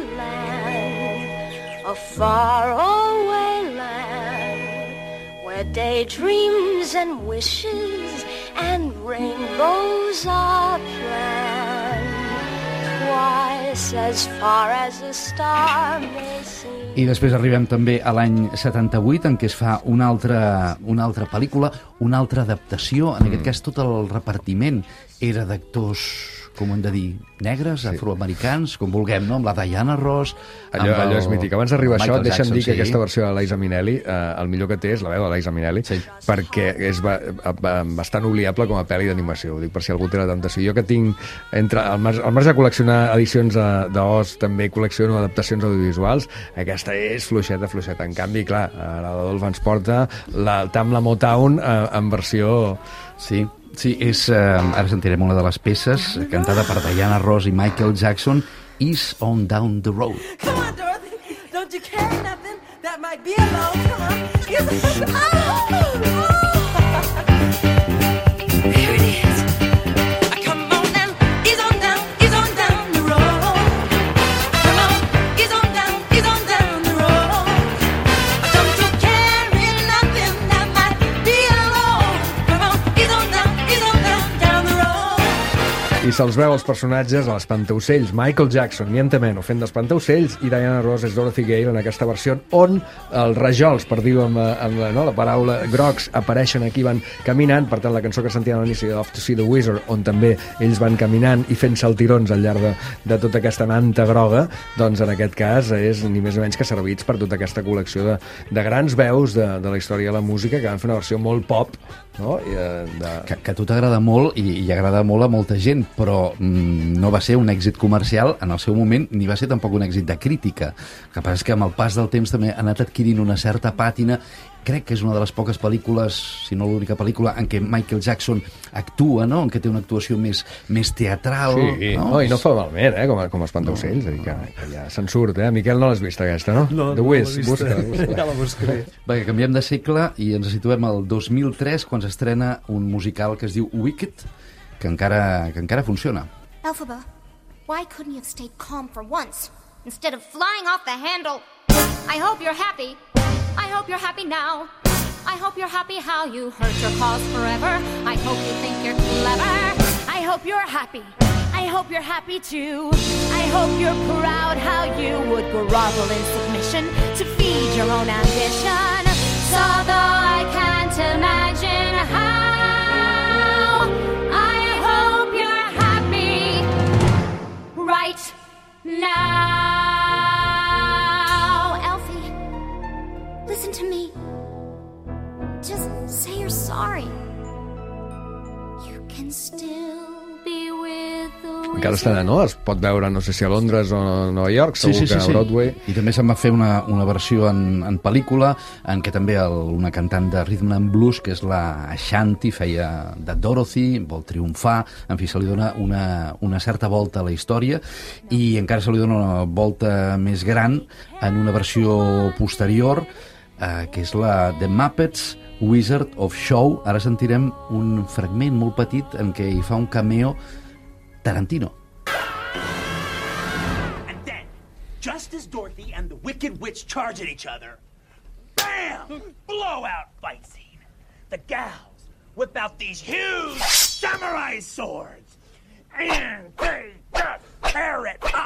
land, a far away land, where daydreams and wishes and rainbows are planned, twice as far as a star may seem. I després arribem també a l'any setanta-vuit, en què es fa una altra, una altra pel·lícula, una altra adaptació. En mm. aquest cas, tot el repartiment era d'actors, com ho hem de dir, negres, sí. afroamericans, com vulguem, no? Amb la Diana Ross... Allò, el, allò és mític. Abans d'arribar a això, deixa'm Jackson, dir que sí. aquesta versió de Liza Minnelli, eh, el millor que té és la veu de Liza Minnelli, sí. perquè és ba bastant obliable com a pel·li d'animació. Ho dic per si algú té la temptació. Jo que tinc, entre, al marge, al marge de col·leccionar edicions d'Oz, també col·lecciono adaptacions audiovisuals, aquesta és fluixeta, fluixeta. En canvi, clar, l'Adolf ens porta la, amb la Motown eh, en versió... Sí. Sí, és, eh, ara sentirem una de les peces, cantada per Diana Ross i Michael Jackson, Ease on Down the Road. Come on, Dorothy, don't you carry nothing that might be alone, come on. Ease on... Oh, oh. Here it is. Come on now, ease on down, ease on down the road. Come on, ease on down, ease on down the road. Don't you carry nothing that might be alone. Come on, ease on down. I se'ls veu els personatges a l'Espantaocells, Michael Jackson, Nientemeno, fent d'Espantaocells, i Diana Ross és Dorothy Gale en aquesta versió, on els rajols, per dir-ho amb, amb no, la paraula grocs, apareixen aquí, van caminant. Per tant, la cançó que sentíem a l'inici de Off to See the Wizard, on també ells van caminant i fent saltirons al llarg de, de tota aquesta manta groga, doncs en aquest cas és ni més ni menys que servits per tota aquesta col·lecció de, de grans veus de, de la història de la música, que van fer una versió molt pop, no? I, de... que, que a tu t'agrada molt i, i agrada molt a molta gent, però mm, no va ser un èxit comercial en el seu moment, ni va ser tampoc un èxit de crítica. El que passa és que amb el pas del temps també ha anat adquirint una certa pàtina. Crec que és una de les poques pel·lícules, si no l'única pel·lícula, en què Michael Jackson actua, no? En què té una actuació més, més teatral. Sí, no? No, i no fa malament, eh? Com a, com a Espantaocells, no, no, que, que ja se'n surt, eh? Miquel, no l'has vist aquesta, no? No, The no Wiz, l'he vist. busca, busca. Ja la buscaré. Va, que canviem de segle i ens situem al dos mil tres, quan s'estrena un musical que es diu Wicked, que encara, que encara funciona. Elphaba, why couldn't you have stayed calm for once, instead of flying off the handle? I hope you're happy. I hope you're happy now. I hope you're happy how you hurt your cause forever. I hope you think you're clever. I hope you're happy. I hope you're happy too. I hope you're proud how you would grovel in submission to feed your own ambition. So though I can't imagine how, I hope you're happy right now. Elfie, listen to me. Just say you're sorry. You can still be with the encara estarà, no? Es pot veure, no sé si a Londres o a Nova York, segur sí, sí, sí, que a Broadway. Sí. I també se'n va fer una, una versió en, en pel·lícula en què també el, una cantant de rhythm and blues, que és la Ashanti, feia de Dorothy, vol triomfar, en fi, se li dona una, una certa volta a la història i encara se li dona una volta més gran en una versió posterior, eh, que és la The Muppets Wizard of Show. Ara sentirem un fragment molt petit en què hi fa un cameo Tarantino. And then, just as Dorothy and the Wicked Witch charge at each other, bam! Blowout fight scene. The gals whip out these huge samurai swords, and they just tear it up.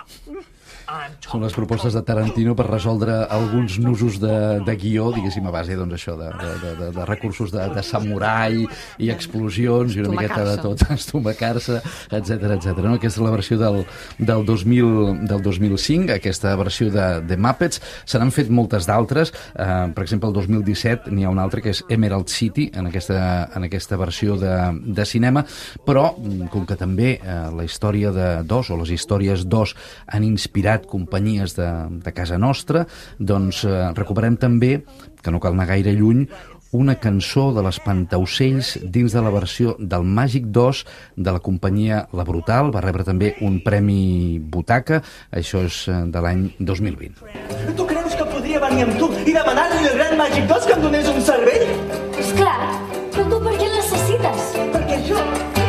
Són les propostes de Tarantino per resoldre alguns nusos de, de guió, diguéssim, a base doncs, això, de, de, de, de recursos de, de samurai i explosions i una miqueta de tot, estomacar-se, etcètera, etcètera. No? Aquesta és la versió del, del, dos mil, del dos mil cinc, aquesta versió de, de Muppets. Se n'han fet moltes d'altres. Eh, per exemple, el dos mil disset n'hi ha una altra que és Emerald City, en aquesta, en aquesta versió de, de cinema, però com que també eh, la història de dos, o les històries dos, han inspirat companyies de, de casa nostra, doncs eh, recuperem també, que no cal anar gaire lluny, una cançó de l'Espantaocells dins de la versió del Màgic dos de la companyia La Brutal. Va rebre també un premi Butaca, això és eh, de l'any dos mil vint. Tu creus que podria venir amb tu i demanar-li al gran Màgic dos que em donés un cervell? Esclar, però tu per què el necessites? Perquè jo...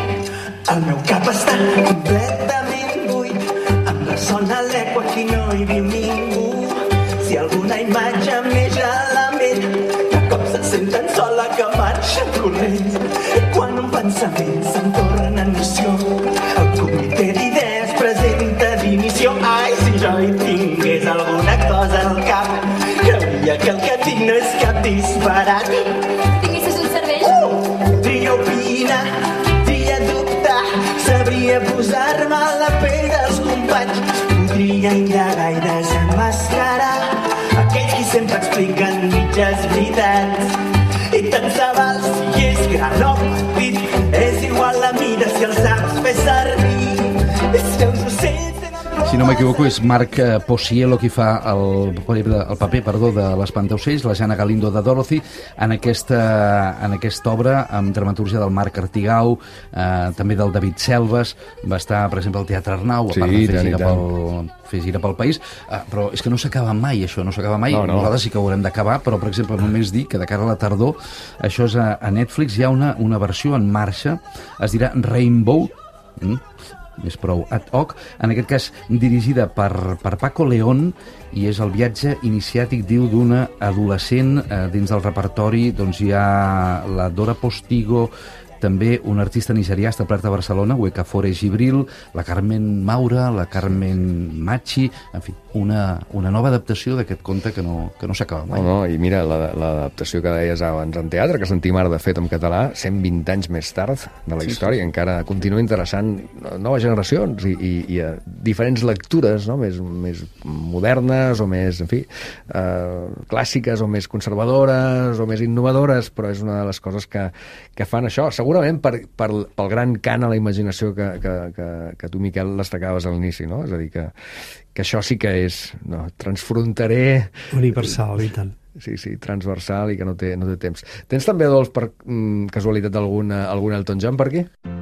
El meu cap està completament buit, amb la sona l'eco aquí no hi viu ningú. Si alguna imatge m'eix a la ment, de cop se sent tan sola que marxa corrents. I quan un pensament se'm torna en noció, el comitè d'idees presenta dimissió. Ai, si jo hi tingués alguna cosa al cap, creia que el que tinc no és cap disparat. Tinguessis un cervell? Uh! Podria opinar, podria dubtar, sabria posar-me a la pell dels companys, podria indagar i desenmascarar aquells qui sempre expliquen mitges veritats. I tant se val si és gran o petit, és igual la mida si el saps fer servir. És que els ocells... Si no m'equivoco, és Marc Posiello qui fa el, el paper perdó, de l'Espantaocells, la Jana Galindo de Dorothy, en aquesta, en aquesta obra, amb dramatúrgia del Marc Artigau, eh, també del David Selves. Va estar, per exemple, al Teatre Arnau, a part sí, de fer gira, tant, pel, fer gira pel país, eh, però és que no s'acaba mai, això, no s'acaba mai. No, no. Nosaltres sí que ho haurem d'acabar, però, per exemple, només dir que de cara a la tardor, això és a, a Netflix, hi ha una, una versió en marxa, es dirà Rainbow, mm? és prou ad hoc, en aquest cas dirigida per, per Paco León, i és el viatge iniciàtic, diu, d'una adolescent. Eh, dins del repertori doncs hi ha la Dora Postigo, també un artista nigerià establert a Barcelona, Wekafore Gibril, la Carmen Maura, la Carmen Machi, en fi, una, una nova adaptació d'aquest conte que no, que no s'acaba mai. No, no, i mira, la- l'adaptació que deies abans en teatre, que sentim ara de fet en català, cent vint anys més tard de la Sí, història, encara continua interessant noves generacions i, i, i a diferents lectures, no? més, més modernes o més, en fi, eh, clàssiques o més conservadores o més innovadores, però és una de les coses que, que fan això, segurament per, per, pel gran cant a la imaginació que, que, que, que tu, Miquel, destacaves a l'inici, no? És a dir, que, que això sí que és no, transfronterer... Universal, i tant. Sí, sí, transversal i que no té, no té temps. Tens també, Adolf, per mm, casualitat alguna, algun Elton John per aquí?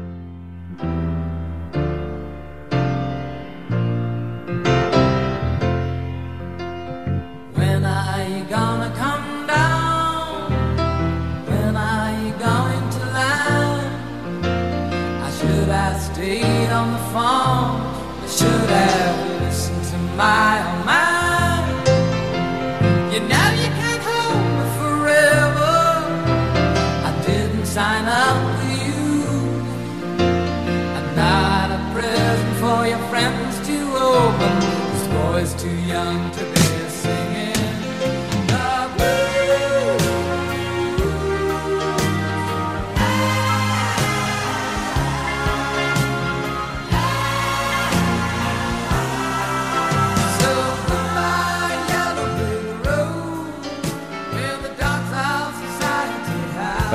When are you gonna come down? When are you going to land? I should have stayed on the phone. I should have listened to my own mind. You know you can't hold me forever. I didn't sign up for you. I'm not a present for your friends to open. This boy's too young to be singing the blues. So goodbye, yellow brick road, where the dogs of society hide.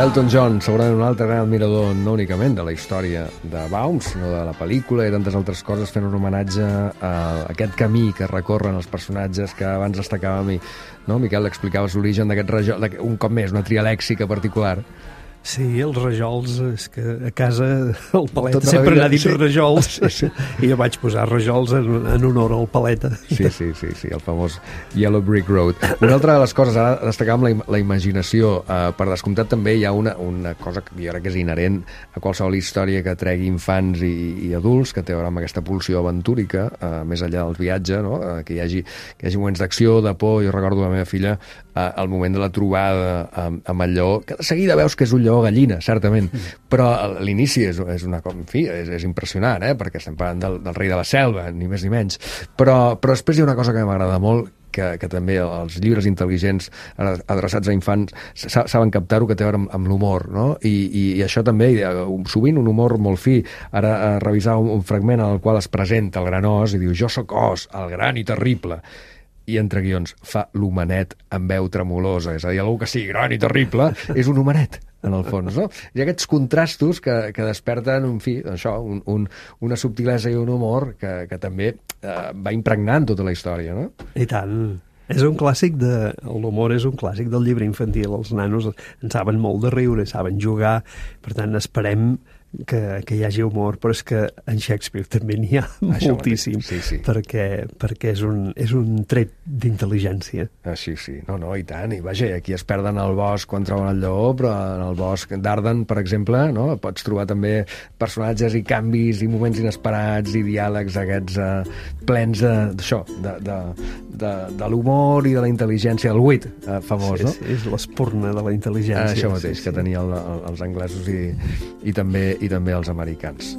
Elton John, segurament un altre gran admirador no únicament de la història de Baum, sinó de la pel·lícula i tantes altres coses, fent un homenatge a aquest camí que recorren els personatges que abans destacàvem i, no, Miquel, explicaves l'origen d'aquest rajol, un cop més, una tria lèxica particular. Sí, els rajols, és que a casa el Paleta Tota la sempre vida, n'ha dit sí. rajols, Sí, sí. i jo vaig posar rajols en, en honor al Paleta. Sí, sí, sí, sí, el famós Yellow Brick Road. Una altra de les coses, ara destacàvem la, im- la imaginació. Uh, per descomptat també hi ha una, una cosa que jo crec que és inherent a qualsevol història que tregui infants i, i adults, que té a veure amb aquesta pulsió aventúrica, uh, més enllà del viatge, no? uh, que, hi hagi, que hi hagi moments d'acció, de por. Jo recordo la meva filla uh, al moment de la trobada amb, amb el lleó, que de seguida veus que és un lleó gallina, certament, però a l'inici és, és una cosa, en fi, és, és impressionant, eh? Perquè estem parlant del, del rei de la selva, ni més ni menys, però, però després hi ha una cosa que m'agrada molt, que, que també els llibres intel·ligents adreçats a infants sa- saben captar-ho, que té a veure amb, amb l'humor, no? I, i, i això també, eh, sovint un humor molt fi. Ara eh, revisar un, un fragment en el qual es presenta el gran os i diu jo sóc os, el gran i terrible, i entre guions fa l'homenet amb veu tremolosa, és a dir, algú que sigui gran i terrible és un homenet, en el fons, no? I aquests contrastos que, que desperten, en fi, això, un, un, una subtilesa i un humor que, que també eh, va impregnant tota la història, no? I tant. És un clàssic de... L'humor és un clàssic del llibre infantil. Els nanos en saben molt de riure, saben jugar, per tant, esperem que, que hi hagi humor, però és que en Shakespeare també n'hi ha Això moltíssim, mateix, sí, sí. perquè, perquè és, un, és un tret d'intel·ligència. Ah, sí, sí, no, no, i tant, i vaja, aquí es perden al bosc quan troben el lleó, però en el bosc d'Arden, per exemple, no? Pots trobar també personatges i canvis i moments inesperats i diàlegs aquests eh, plens de- d'això, de, de, de, de l'humor i de la intel·ligència, el wit eh, famós, Sí, no? sí, és l'espurna de la intel·ligència. Ah, això mateix, sí, que tenia el, el, els anglesos i, i, també, i també els americans.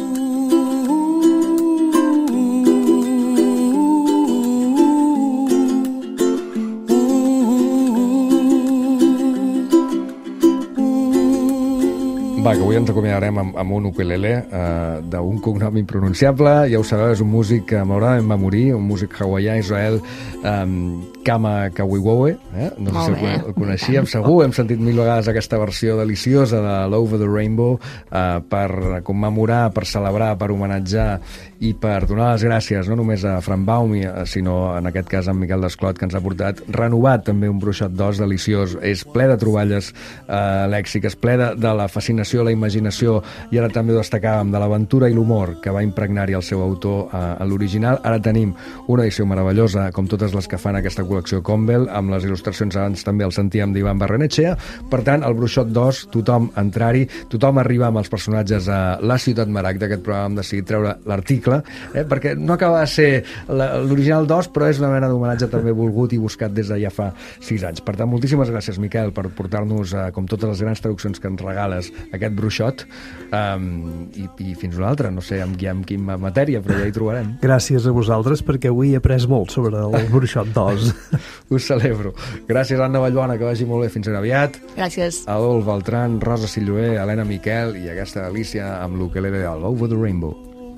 Va, que avui ens acomiadarem amb, amb un ukulele eh, d'un cognom impronunciable. Ja ho sabeu, és un músic que malauradament va morir, un músic hawaià, Israel um, Kama Kawiwowe. Eh? No sé Molt si el, bé. cone- el coneixíem, segur. Hem sentit mil vegades aquesta versió deliciosa de l'Over the Rainbow eh, per commemorar, per celebrar, per homenatjar i per donar les gràcies no només a Fran Baum, i, eh, sinó en aquest cas a en Miquel Desclot, que ens ha portat renovat també un bruixot d'os deliciós. És ple de troballes eh, lèxiques, ple de, de la fascinació, la imaginació, i ara també ho destacàvem, de l'aventura i l'humor que va impregnar-hi el seu autor eh, a l'original. Ara tenim una edició meravellosa, com totes les que fan aquesta col·lecció Campbell, amb les il·lustracions, abans també el sentíem, d'Ivan Barrenetxea. Per tant, el bruixot d'os, tothom entrar-hi, tothom arribar amb els personatges a la Ciutat Maragda. Aquest programa hem decidit treure l'article, eh, perquè no acaba de ser la- l'original d'os, però és una mena d'homenatge també volgut i buscat des de ja fa sis anys. Per tant, moltíssimes gràcies, Miquel, per portar-nos, eh, com totes les grans traduccions que ens regales, aquest bruixot, um, i, i fins una altra, no sé amb, qui- amb quina matèria, però ja hi trobarem. Gràcies a vosaltres, perquè avui he après molt sobre el bruixot d'os. Ho celebro. Gràcies, Anna Vallbona, que vagi molt bé. Fins ben aviat. Gràcies. Adolf Beltran, Rosa Silloé, Helena Miquel i aquesta Alicia amb l'ukelele del Over the Rainbow.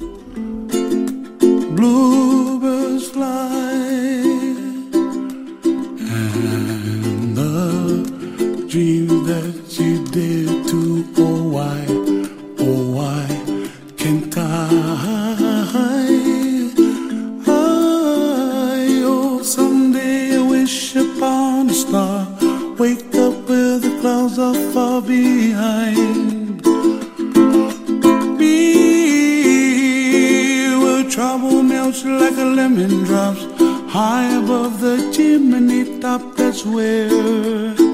Bluebirds fly and the dreams that you did to, oh why, oh why can't I? I oh someday I wish upon a star, wake up where the clouds are far behind. Be where trouble melts like a lemon drops high above the chimney top. That's where